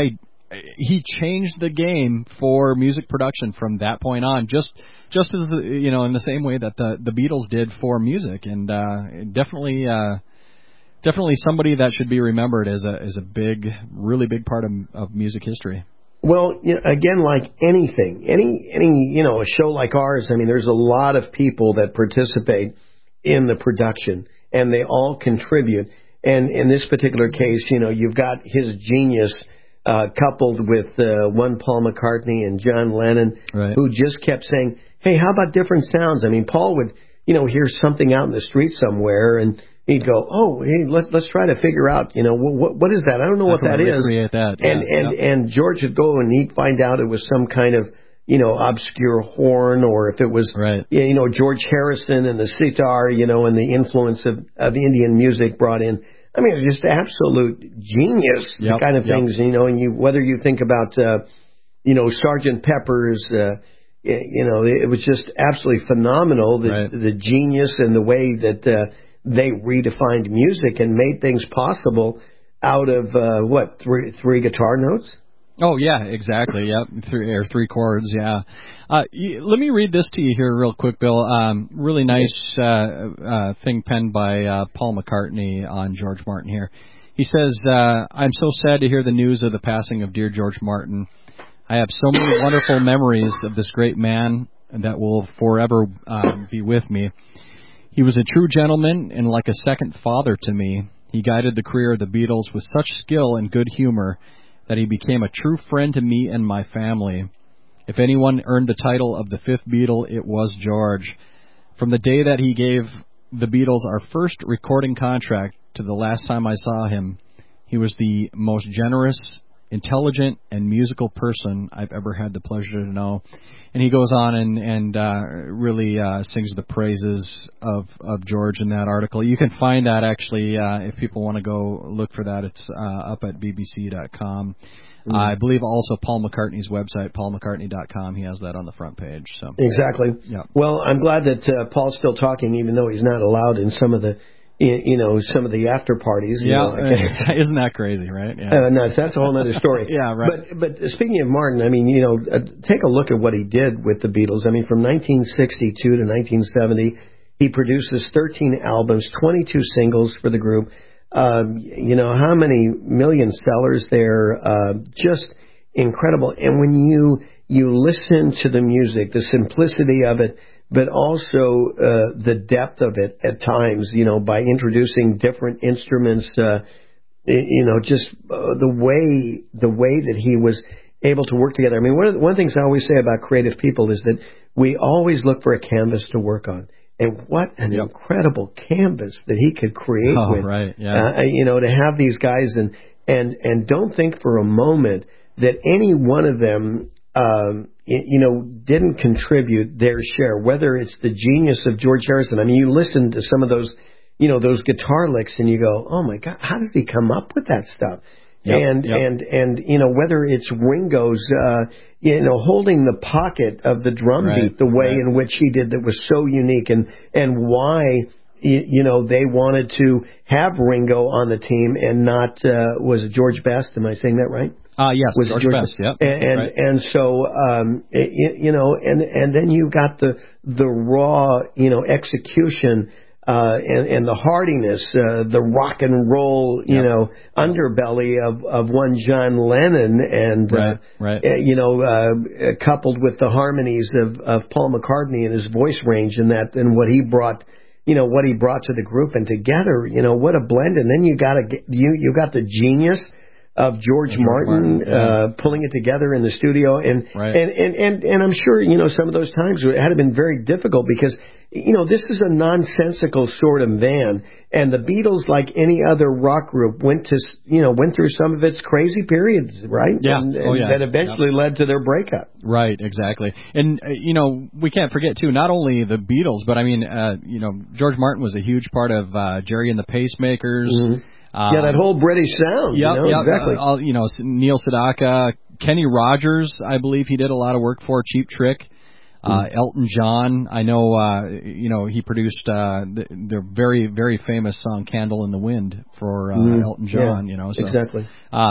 he changed the game for music production from that point on, just just as, you know, in the same way that the, the Beatles did for music. And uh, definitely uh, definitely somebody that should be remembered as a as a big, really big part of, of music history. Well, you know, again, like anything, any, any, you know, a show like ours, I mean, there's a lot of people that participate in the production, and they all contribute. And in this particular case, you know, you've got his genius uh, coupled with uh, one Paul McCartney and John Lennon, right. who just kept saying, hey, how about different sounds? I mean, Paul would, you know, hear something out in the street somewhere, and he'd go, oh, hey, let, let's try to figure out, you know, what what is that? I don't know what that is. Recreate that. Yeah, and and yeah. and George would go and he'd find out it was some kind of, you know, obscure horn, or if it was, right. you know, George Harrison and the sitar, you know, and the influence of, of Indian music brought in. I mean, it was just absolute genius, yep, the kind of yep. things, you know, and you, whether you think about, uh, you know, Sergeant Pepper's, uh, you know, it was just absolutely phenomenal, the, right. the genius and the way that uh, they redefined music and made things possible out of, uh, what, three, three guitar notes? Oh, yeah, exactly. Yep, three, or three chords, yeah. Uh, y- let me read this to you here real quick, Bill. Um, really nice uh, uh, thing penned by uh, Paul McCartney on George Martin here. He says, uh, I'm so sad to hear the news of the passing of dear George Martin. I have so many wonderful memories of this great man that will forever um, be with me. He was a true gentleman and like a second father to me. He guided the career of the Beatles with such skill and good humor that he became a true friend to me and my family. If anyone earned the title of the fifth Beatle, it was George. From the day that he gave the Beatles our first recording contract to the last time I saw him, he was the most generous, intelligent, and musical person I've ever had the pleasure to know. And he goes on and, and uh, really uh, sings the praises of, of George in that article. You can find that, actually, uh, if people want to go look for that. It's uh, up at b b c dot com. Mm-hmm. Uh, I believe also Paul McCartney's website, paul mccartney dot com. He has that on the front page. So Exactly. Yeah. Well, I'm glad that uh, Paul's still talking, even though he's not allowed in some of the you know, some of the after parties. You yeah, know, like, isn't that crazy, right? Yeah. Uh, nuts. That's a whole other story. yeah, right. But but speaking of Martin, I mean, you know, uh, take a look at what he did with the Beatles. I mean, from nineteen sixty-two to nineteen seventy, he produces thirteen albums, twenty-two singles for the group. Um, you know, how many million sellers there? Uh, just incredible. And when you you listen to the music, the simplicity of it, but also uh, the depth of it at times, you know, by introducing different instruments, uh, you know, just uh, the way the way that he was able to work together. I mean, one of the, one of the things I always say about creative people is that we always look for a canvas to work on. And what an yep. incredible canvas that he could create oh, with, right, yeah. uh, you know, to have these guys and, and, and don't think for a moment that any one of them, um, you know, didn't contribute their share, whether it's the genius of George Harrison. I mean, you listen to some of those, you know, those guitar licks and you go, oh my God, how does he come up with that stuff? Yep, and, yep. and, and, you know, whether it's Ringo's, uh, you know, holding the pocket of the drum right, beat the way right. in which he did that was so unique, and, and why, you, you know, they wanted to have Ringo on the team and not, uh, was it George Best? Am I saying that right? Uh, yes, was George, George Best, yep. And, and, right. and so, um, it, you know, and, and then you got the, the raw, you know, execution, uh, and, and the hardiness, uh, the rock and roll, you yep. know, underbelly of, of one John Lennon and, right, uh, right. Uh, you know, uh, coupled with the harmonies of, of Paul McCartney and his voice range and that, and what he brought, you know, what he brought to the group, and together, you know, what a blend. And then you got a, you, you got the genius of George, George Martin, Martin yeah. uh, pulling it together in the studio. And, right. and, and, and, and I'm sure, you know, some of those times it had been very difficult because, you know, this is a nonsensical sort of band. And the Beatles, like any other rock group, went to, you know, went through some of its crazy periods, right? Yeah. And, and oh, yeah. that eventually yeah. led to their breakup. Right, exactly. And, uh, you know, we can't forget, too, not only the Beatles, but I mean, uh, you know, George Martin was a huge part of uh, Jerry and the Pacemakers. Mm-hmm. Um, yeah, that whole British sound. Yep, you know, yep, exactly. Uh, all, you know, Neil Sedaka, Kenny Rogers, I believe he did a lot of work for. Cheap Trick, uh, mm. Elton John. I know, uh, you know, he produced uh, the, the very, very famous song "Candle in the Wind" for uh, mm. Elton John. Yeah, you know, so, exactly. Um,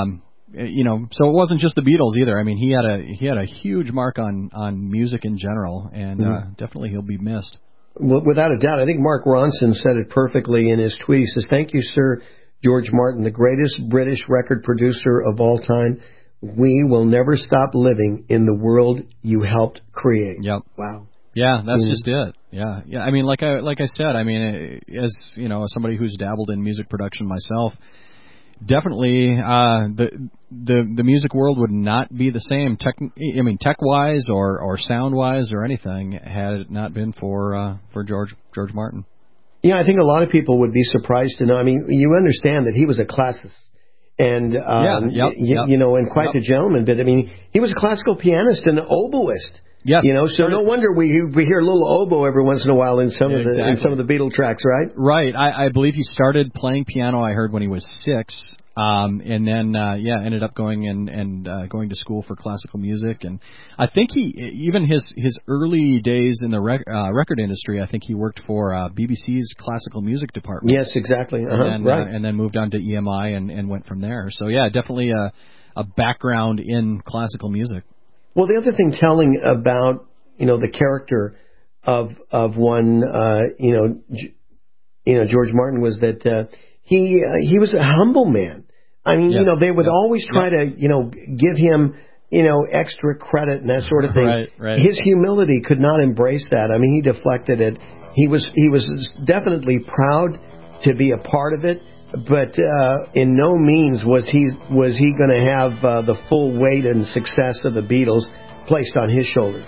you know, so it wasn't just the Beatles either. I mean, he had a he had a huge mark on on music in general, and mm-hmm. uh, definitely he'll be missed. Well, without a doubt, I think Mark Ronson said it perfectly in his tweet. He says, "Thank you, Sir George Martin, the greatest British record producer of all time. We will never stop living in the world you helped create." Yep. Wow. Yeah, that's mm. just it. Yeah, yeah. I mean, like I like I said, I mean, as you know, as somebody who's dabbled in music production myself, definitely uh, the the the music world would not be the same. Tech, I mean, tech wise or or sound wise or anything, had it not been for uh, for George George Martin. Yeah, I think a lot of people would be surprised to know. I mean, you understand that he was a classicist. And, um, yeah, yep, you, yep. you know, and quite yep. the gentleman. But, I mean, he was a classical pianist and an oboist. Yes. You know, so no wonder we we hear a little oboe every once in a while in some yeah, of the exactly. in some of the Beatle tracks, right? Right. I, I believe he started playing piano, I heard, when he was six. Um, and then, uh, yeah, ended up going and, and, uh, going to school for classical music. And I think he, even his, his early days in the rec- uh, record industry, I think he worked for, uh, B B C's classical music department. Yes, exactly. Uh-huh. And then, right. uh, and then moved on to E M I and, and went from there. So yeah, definitely a, a background in classical music. Well, the other thing telling about, you know, the character of, of one, uh, you know, G- you know, George Martin was that, uh, he, uh, he was a humble man. I mean, yes. you know, they would yep. always try yep. to, you know, give him, you know, extra credit and that sort of thing. Right, right. His humility could not embrace that. I mean, he deflected it. He was he was definitely proud to be a part of it, but uh, in no means was he was he going to have uh, the full weight and success of the Beatles placed on his shoulders.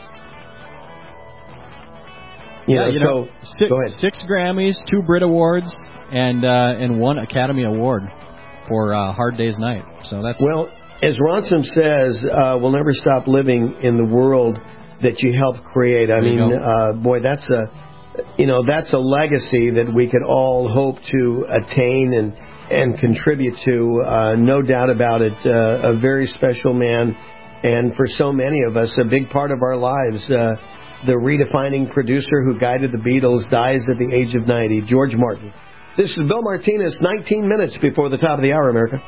You yeah, know, you so know, six, go ahead. six Grammys, two Brit Awards, and uh, and one Academy Award for uh, Hard Day's Night. So that's well, as Ronson says, uh, we'll never stop living in the world that you helped create. I mean, uh, boy, that's a you know that's a legacy that we could all hope to attain and and contribute to. Uh, no doubt about it. Uh, a very special man, and for so many of us, a big part of our lives. Uh, the redefining producer who guided the Beatles dies at the age of ninety. George Martin. This is Bill Martinez, nineteen minutes before the top of the hour, America.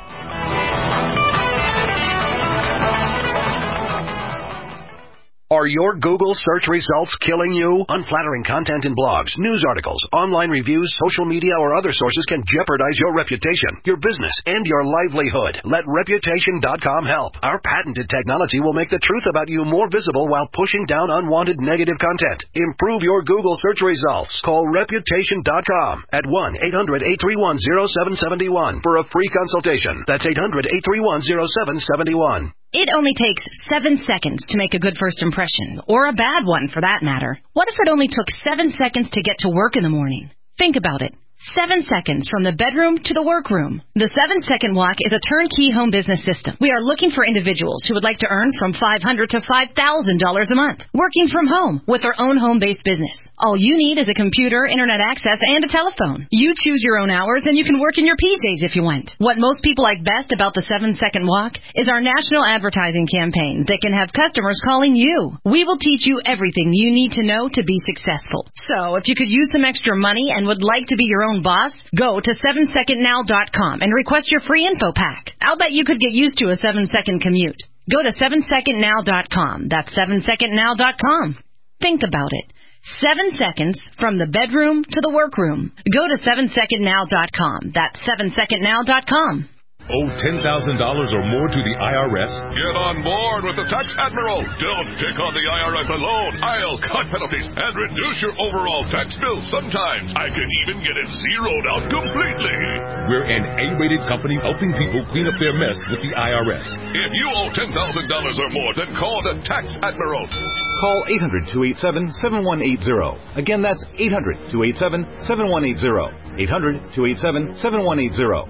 Are your Google search results killing you? Unflattering content in blogs, news articles, online reviews, social media, or other sources can jeopardize your reputation, your business, and your livelihood. Let Reputation dot com help. Our patented technology will make the truth about you more visible while pushing down unwanted negative content. Improve your Google search results. Call Reputation dot com at one eight hundred eight three one oh seven seven one for a free consultation. That's eight hundred eight three one oh seven seven one. It only takes seven seconds to make a good first impression, or a bad one for that matter. What if it only took seven seconds to get to work in the morning? Think about it. Seven seconds from the bedroom to the workroom. The Seven Second Walk is a turnkey home business system. We are looking for individuals who would like to earn from five hundred dollars to five thousand dollars a month, working from home with their own home-based business. All you need is a computer, internet access, and a telephone. You choose your own hours, and you can work in your P Js if you want. What most people like best about the Seven Second Walk is our national advertising campaign that can have customers calling you. We will teach you everything you need to know to be successful. So, if you could use some extra money and would like to be your own boss, go to seven second now dot com and request your free info pack. I'll bet you could get used to a seven second commute. Go to seven second now dot com. That's seven second now dot com. Think about it. Seven seconds from the bedroom to the workroom. Go to seven second now dot com. That's seven second now dot com. Owe ten thousand dollars or more to the I R S? Get on board with the Tax Admiral. Don't take on the I R S alone. I'll cut penalties and reduce your overall tax bill. Sometimes I can even get it zeroed out completely. We're an A-rated company helping people clean up their mess with the I R S. If you owe ten thousand dollars or more, then call the Tax Admiral. Call eight hundred, two eight seven, seven one eight zero. Again, that's eight hundred, two eight seven, seven one eight zero. eight hundred, two eight seven, seven one eight zero.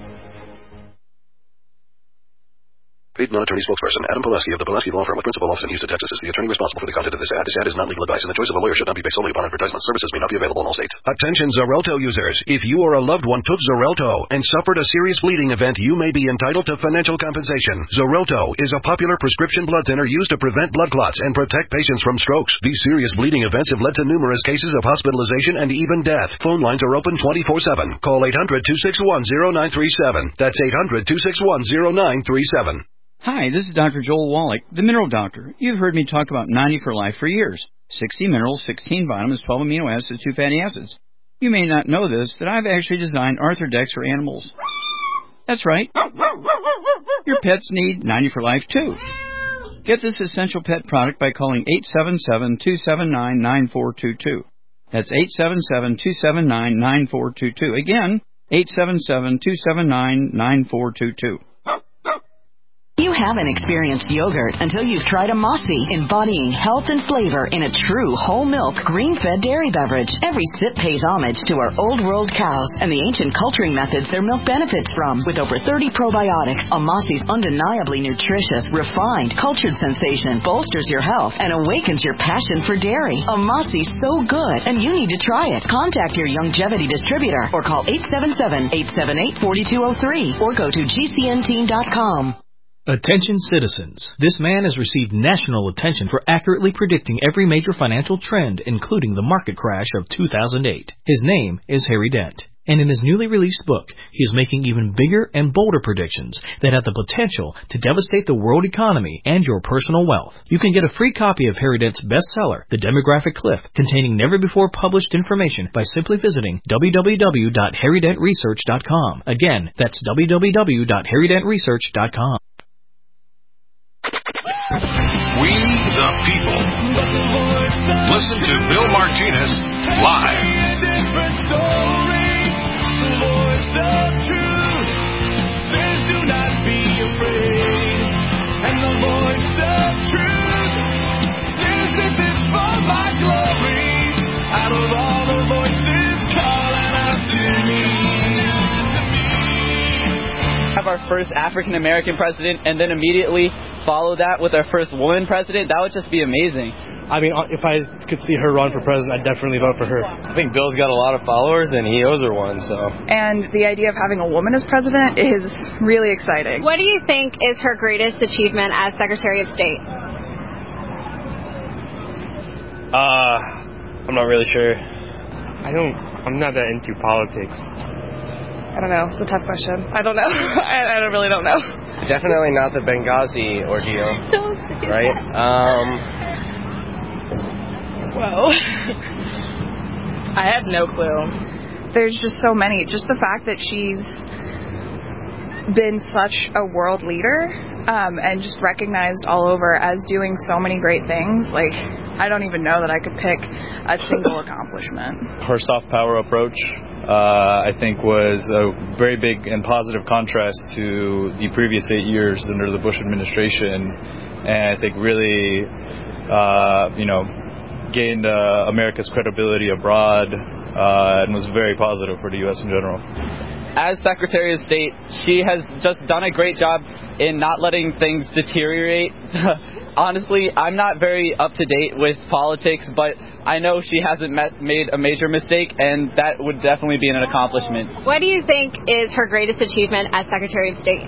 Paid non-attorney spokesperson Adam Pileski of the Pileski Law Firm with principal office in Houston, Texas is the attorney responsible for the content of this ad. This ad is not legal advice, and the choice of a lawyer should not be based solely upon advertisement. Services may not be available in all states. Attention Xarelto users. If you or a loved one took Xarelto and suffered a serious bleeding event, you may be entitled to financial compensation. Xarelto is a popular prescription blood thinner used to prevent blood clots and protect patients from strokes. These serious bleeding events have led to numerous cases of hospitalization and even death. Phone lines are open twenty-four seven. Call eight hundred, two six one, zero nine three seven. That's eight hundred, two six one, zero nine three seven. Hi, this is Doctor Joel Wallach, the Mineral Doctor. You've heard me talk about ninety for Life for years. sixty minerals, sixteen vitamins, twelve amino acids, two fatty acids. You may not know this, that I've actually designed Arthrodex for animals. That's right. Your pets need ninety for Life, too. Get this essential pet product by calling eight seven seven, two seven nine, nine four two two. That's eight seven seven, two seven nine, nine four two two. Again, eight seven seven, two seven nine, nine four two two. You haven't experienced yogurt until you've tried a Mossy, embodying health and flavor in a true whole milk, green-fed dairy beverage. Every sip pays homage to our old world cows and the ancient culturing methods their milk benefits from. With over thirty probiotics, a Mossy's undeniably nutritious, refined, cultured sensation bolsters your health and awakens your passion for dairy. A Mossy's so good, and you need to try it. Contact your Youngevity distributor or call eight seven seven, eight seven eight, four two zero three or go to G C N team dot com. Attention citizens. This man has received national attention for accurately predicting every major financial trend, including the market crash of two thousand eight. His name is Harry Dent. And in his newly released book, he is making even bigger and bolder predictions that have the potential to devastate the world economy and your personal wealth. You can get a free copy of Harry Dent's bestseller, The Demographic Cliff, containing never-before-published information by simply visiting w w w dot harry dent research dot com. Again, that's w w w dot harry dent research dot com. We the people. Listen to Bill Martinez live. Have our first African American president and then immediately follow that with our first woman president, that would just be amazing. I mean, if I could see her run for president, I'd definitely vote for her. I think Bill's got a lot of followers and he owes her one, so. And the idea of having a woman as president is really exciting. What do you think is her greatest achievement as Secretary of State? Uh, I'm not really sure. I don't, I'm not that into politics. I don't know. It's a tough question. I don't know. I, I really don't know. Definitely not the Benghazi ordeal, right? Um. Whoa. I have no clue. There's just so many. Just the fact that she's been such a world leader um, and just recognized all over as doing so many great things. Like, I don't even know that I could pick a single accomplishment. Her soft power approach, Uh, I think, was a very big and positive contrast to the previous eight years under the Bush administration, and I think really, uh, you know, gained uh, America's credibility abroad, uh, and was very positive for the U S in general. As Secretary of State, she has just done a great job in not letting things deteriorate. Honestly, I'm not very up to date with politics, but I know she hasn't met, made a major mistake, and that would definitely be an accomplishment. What do you think is her greatest achievement as Secretary of State?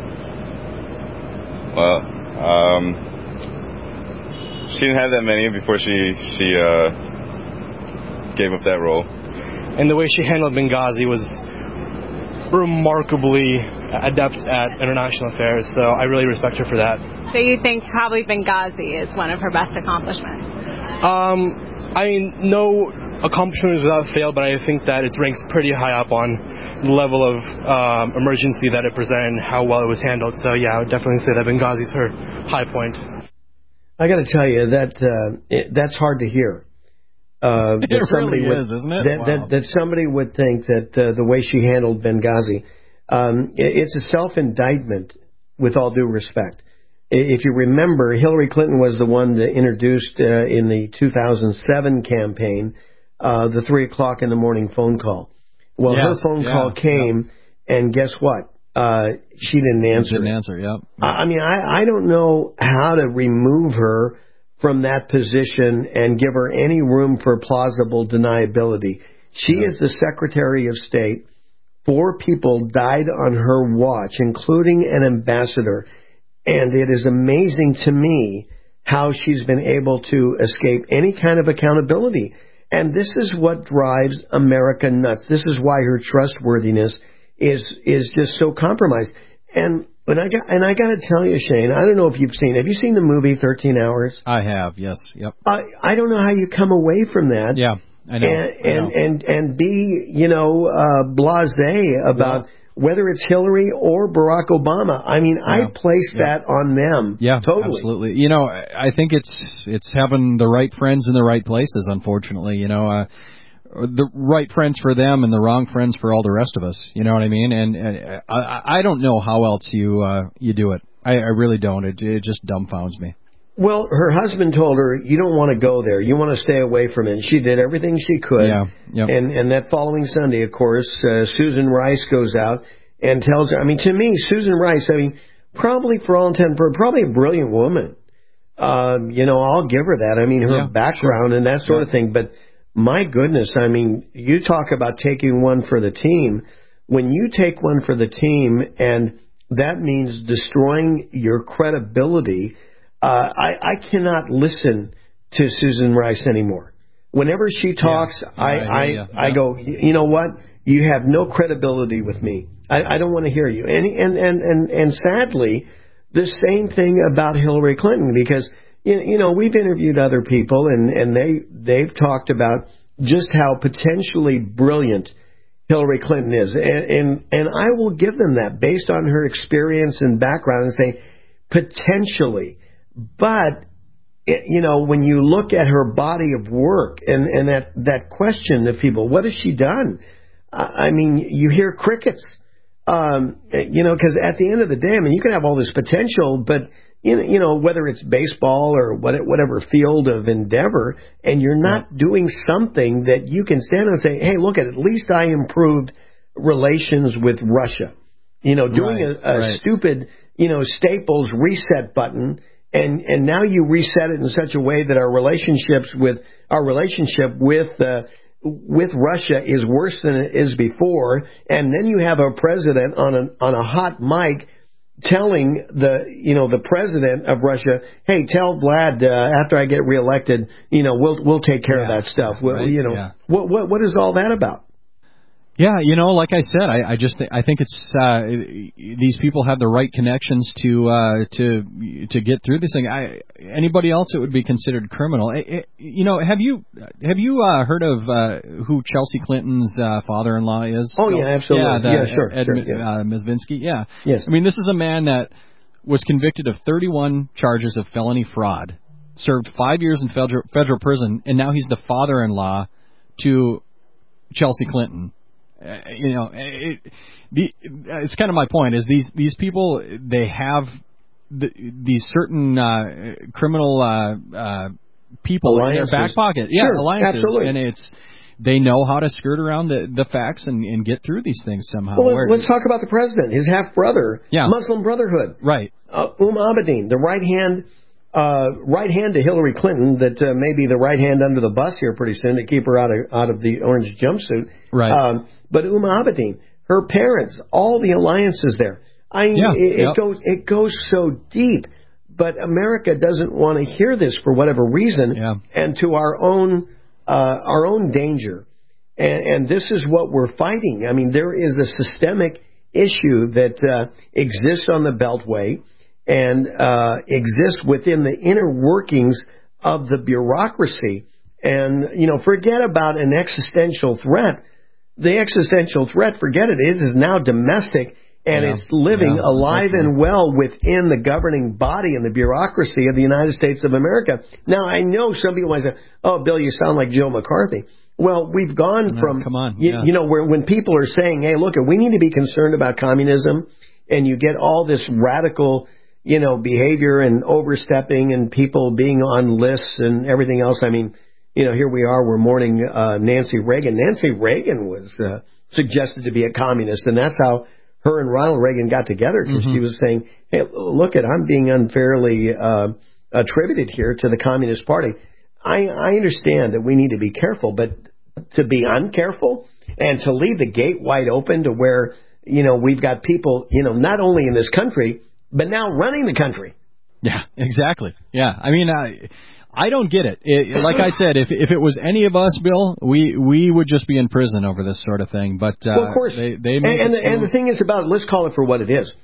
Well, um, she didn't have that many before she she uh, gave up that role. And the way she handled Benghazi was remarkably adept at international affairs, so I really respect her for that. So you think probably Benghazi is one of her best accomplishments? Um, I mean, no accomplishment is without fail, but I think that it ranks pretty high up on the level of um, emergency that it presented and how well it was handled. So yeah, I would definitely say that Benghazi's her high point. I got to tell you that uh, it, that's hard to hear. Uh, that it somebody really would, is, isn't it? That, Wow. that, that somebody would think that uh, the way she handled Benghazi, um, it, it's a self-indictment, with all due respect. If you remember, Hillary Clinton was the one that introduced uh, in the two thousand seven campaign uh, the three o'clock in the morning phone call. Well, Yes, her phone yeah, call came, yeah. and guess what? Uh, she didn't answer. Didn't it. answer, yep. I mean, I, I don't know how to remove her from that position and give her any room for plausible deniability. She yeah. is the Secretary of State. Four people died on her watch, including an ambassador. And it is amazing to me how she's been able to escape any kind of accountability. And this is what drives America nuts. This is why her trustworthiness is is just so compromised. And And I got, and I got to tell you, Shane, I don't know if you've seen. Have you seen the movie thirteen hours? I have. Yes. Yep. I I don't know how you come away from that. Yeah, I know. And I know. and and, and be you know uh, blasé about Well, whether it's Hillary or Barack Obama. I mean, Yeah. I place Yeah. that on them. Yeah, totally. absolutely. You know, I I think it's it's having the right friends in the right places. Unfortunately, you know, uh, the right friends for them and the wrong friends for all the rest of us. You know what I mean? And, and I I don't know how else you uh, you do it. I, I really don't. It, it just dumbfounds me. Well, her husband told her, you don't want to go there. You want to stay away from it. And she did everything she could. Yeah. Yep. And and that following Sunday, of course, uh, Susan Rice goes out and tells her, I mean, to me, Susan Rice, I mean, probably for all intent and purposes, probably a brilliant woman. Um, you know, I'll give her that. I mean, her Yeah, background sure. and that sort Yeah. of thing. But my goodness, I mean, you talk about taking one for the team. When you take one for the team, and that means destroying your credibility, uh, I, I cannot listen to Susan Rice anymore. Whenever she talks, Yeah. I, Yeah, I I, hear ya. I Yeah. go, you know what? You have no credibility with me. I, I don't want to hear you. And, and, and, and, and sadly, the same thing about Hillary Clinton, because, you you know, we've interviewed other people, and, and they, they've talked about just how potentially brilliant Hillary Clinton is. And, and, and I will give them that based on her experience and background and say, potentially. But, it, you know, when you look at her body of work and, and that, that question of people, what has she done? I mean, you hear crickets. Um, you know, because at the end of the day, I mean, you can have all this potential, but you know, you know, whether it's baseball or what, whatever field of endeavor, and you're not yeah. doing something that you can stand and say, "Hey, look at at least I improved relations with Russia." You know, doing right, a, a right. stupid, you know, Staples reset button, and and now you reset it in such a way that our relationships with our relationship with uh, with Russia is worse than it is before, and then you have a president on a on a hot mic telling the you know the president of Russia, hey, tell Vlad uh, after I get reelected, you know we'll we'll take care yeah, of that stuff. Well, right, you know yeah. what what what is all that about? Yeah, you know, like I said, I, I just th- I think it's uh, these people have the right connections to uh, to to get through this thing. I, anybody else, it would be considered criminal. It, it, you know, have you have you uh, heard of uh, who Chelsea Clinton's uh, father-in-law is? Oh yeah, absolutely. Yeah, the, yeah sure. Ed, sure yeah. Uh, Mizvinsky. Yeah. Yes. I mean, this is a man that was convicted of thirty-one charges of felony fraud, served five years in federal federal prison, and now he's the father-in-law to Chelsea Clinton. Uh, you know, it, the, it's kind of my point is these these people, they have the, these certain uh, criminal uh, uh, people alliances. in their back pocket, yeah, sure, alliances, absolutely. and it's they know how to skirt around the, the facts and, and get through these things somehow. Well, Where, let's talk about the president, his half brother, yeah. Muslim Brotherhood, right? Uh, Um Abedin, the right hand. Uh, right hand to Hillary Clinton, that uh, may be the right hand under the bus here pretty soon to keep her out of out of the orange jumpsuit. Right. Um, but Um Abedin, her parents, all the alliances there. I mean, yeah, it, yep. it goes it goes so deep. But America doesn't want to hear this for whatever reason, yeah. and to our own uh, our own danger. And, and this is what we're fighting. I mean, there is a systemic issue that uh, exists on the Beltway. And uh, exists within the inner workings of the bureaucracy. And, you know, forget about an existential threat. The existential threat, forget it, it is now domestic, and yeah. it's living yeah, alive and well within the governing body and the bureaucracy of the United States of America. Now, I know some people might say, oh, Bill, you sound like Joe McCarthy. Well, we've gone no, from, come on. You, Yeah. you know, where when people are saying, hey, look, we need to be concerned about communism, and you get all this radical you know, behavior and overstepping and people being on lists and everything else. I mean, you know, here we are, we're mourning uh, Nancy Reagan. Nancy Reagan was uh, suggested to be a communist, and that's how her and Ronald Reagan got together, because mm-hmm. she was saying, hey, look at, I'm being unfairly uh, attributed here to the Communist Party. I, I understand that we need to be careful, but to be uncareful and to leave the gate wide open to where, you know, we've got people, you know, not only in this country, but now running the country. Yeah, exactly. Yeah, I mean, I, I don't get it. it. Like I said, if if it was any of us, Bill, we we would just be in prison over this sort of thing. But uh, well, of course, they they make and and, the, and the thing is about it, let's call it for what it is. Yep.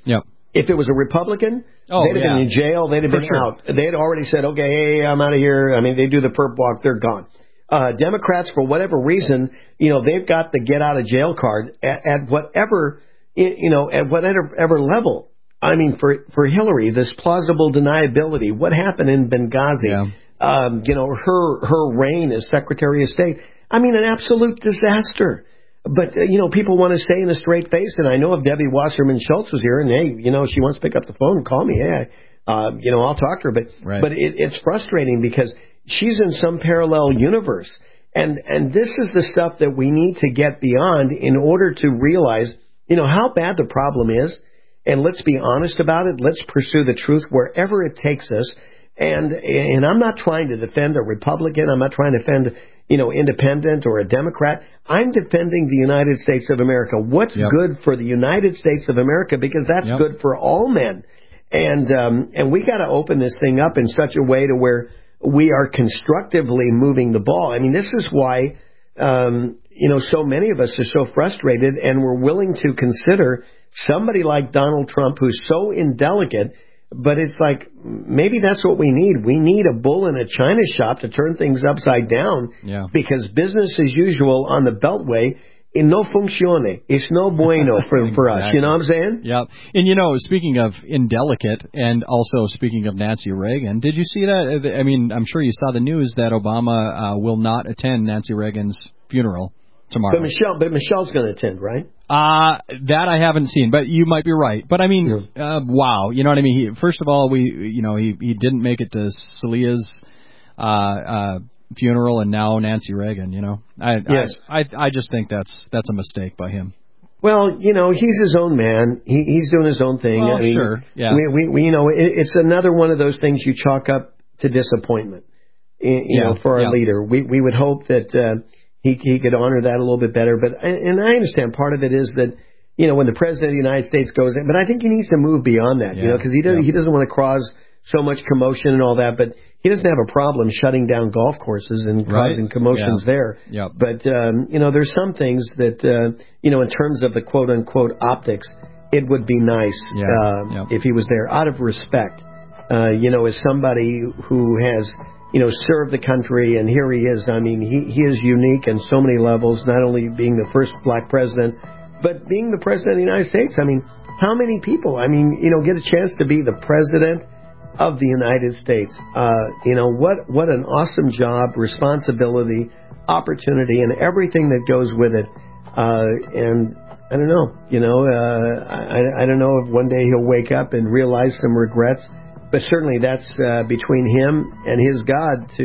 If it was a Republican, oh, they'd have yeah. been in jail. They'd have For been sure. out. They'd already said, okay, hey, I'm out of here. I mean, they do the perp walk. They're gone. Uh, Democrats, for whatever reason, you know, they've got the get out of jail card at, at whatever, you know, at whatever ever level. I mean, for, for Hillary, this plausible deniability, what happened in Benghazi, Yeah. um, you know, her, her reign as Secretary of State. I mean, an absolute disaster. But, uh, you know, people want to say in a straight face, and I know if Debbie Wasserman Schultz was here, and, hey, you know, she wants to pick up the phone and call me, hey, I, uh, you know, I'll talk to her. But Right. but it, it's frustrating because she's in some parallel universe. And, and this is the stuff that we need to get beyond in order to realize, you know, how bad the problem is. And let's be honest about it. Let's pursue the truth wherever it takes us. And and I'm not trying to defend a Republican. I'm not trying to defend, you know, independent or a Democrat. I'm defending the United States of America. What's Yep. good for the United States of America? Because that's Yep. good for all men. And um, and we got to open this thing up in such a way to where we are constructively moving the ball. I mean, this is why um, you know so many of us are so frustrated, and we're willing to consider somebody like Donald Trump, who's so indelicate. But it's like, maybe that's what we need. We need a bull in a china shop to turn things upside down. Yeah. Because business as usual on the Beltway, it no funcione. It's no bueno for, Exactly. for us. You know what I'm saying? Yep. And, you know, speaking of indelicate and also speaking of Nancy Reagan, did you see that? I mean, I'm sure you saw the news that Obama uh, will not attend Nancy Reagan's funeral tomorrow. But Michelle, but Michelle's going to attend, right? Uh, that I haven't seen, but you might be right. But I mean, uh, wow, you know what I mean? He, first of all, we, you know, he, he didn't make it to Scalia's, uh, uh, funeral, and now Nancy Reagan, you know. I, Yes. I, I, I just think that's, that's a mistake by him. Well, you know, he's his own man. He, he's doing his own thing. Well, I mean, sure, yeah. We, we, we, you know, it, it's another one of those things you chalk up to disappointment, you Yeah, know, for our yeah. leader. We, we would hope that, uh, He, he could honor that a little bit better. But, and I understand part of it is that, you know, when the President of the United States goes in, but I think he needs to move beyond that, you Yeah, know, because he doesn't, yeah. he doesn't want to cause so much commotion and all that, but he doesn't have a problem shutting down golf courses and Right. causing commotions Yeah. there. Yep. But, um, you know, there's some things that, uh, you know, in terms of the quote unquote optics, it would be nice, Yeah, uh, yep. if he was there out of respect, uh, you know, as somebody who has, you know, served the country, and here he is. I mean, he, he is unique in so many levels, not only being the first black president, but being the president of the United States. I mean, how many people, I mean, you know, get a chance to be the president of the United States? Uh, you know, what, what an awesome job, responsibility, opportunity, and everything that goes with it. Uh, and I don't know, you know, uh, I, I don't know if one day he'll wake up and realize some regrets. But certainly that's uh, between him and his God to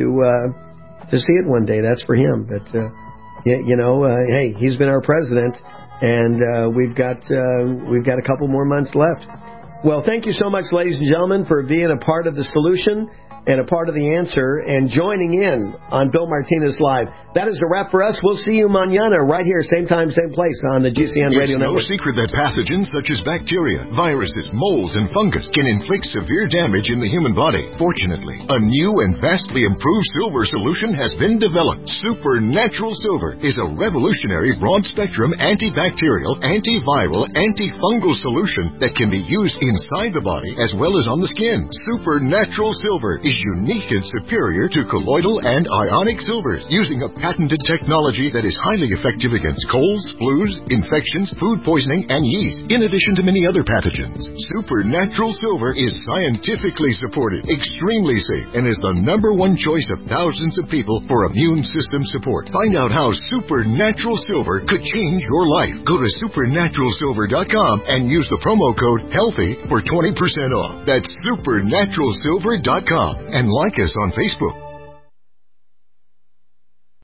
uh, to see it one day. That's for him. But uh, you, you know, uh, hey, he's been our president, and uh, we've got uh, we've got a couple more months left. Well, thank you so much, ladies and gentlemen, for being a part of the solution and a part of the answer and joining in on Bill Martinez Live. That is a wrap for us. We'll see you mañana right here, same time, same place on the G C N Radio It's no Network. secret that pathogens such as bacteria, viruses, molds, and fungus can inflict severe damage in the human body. Fortunately, a new and vastly improved silver solution has been developed. Supernatural Silver is a revolutionary broad-spectrum antibacterial, antiviral, antifungal solution that can be used inside the body as well as on the skin. Supernatural Silver is unique and superior to colloidal and ionic silvers, using a patented technology that is highly effective against colds, flus, infections, food poisoning, and yeast, in addition to many other pathogens. Supernatural Silver is scientifically supported, extremely safe, and is the number one choice of thousands of people for immune system support. Find out how Supernatural Silver could change your life. Go to supernatural silver dot com and use the promo code HEALTHY for twenty percent off. That's supernatural silver dot com, and like us on Facebook.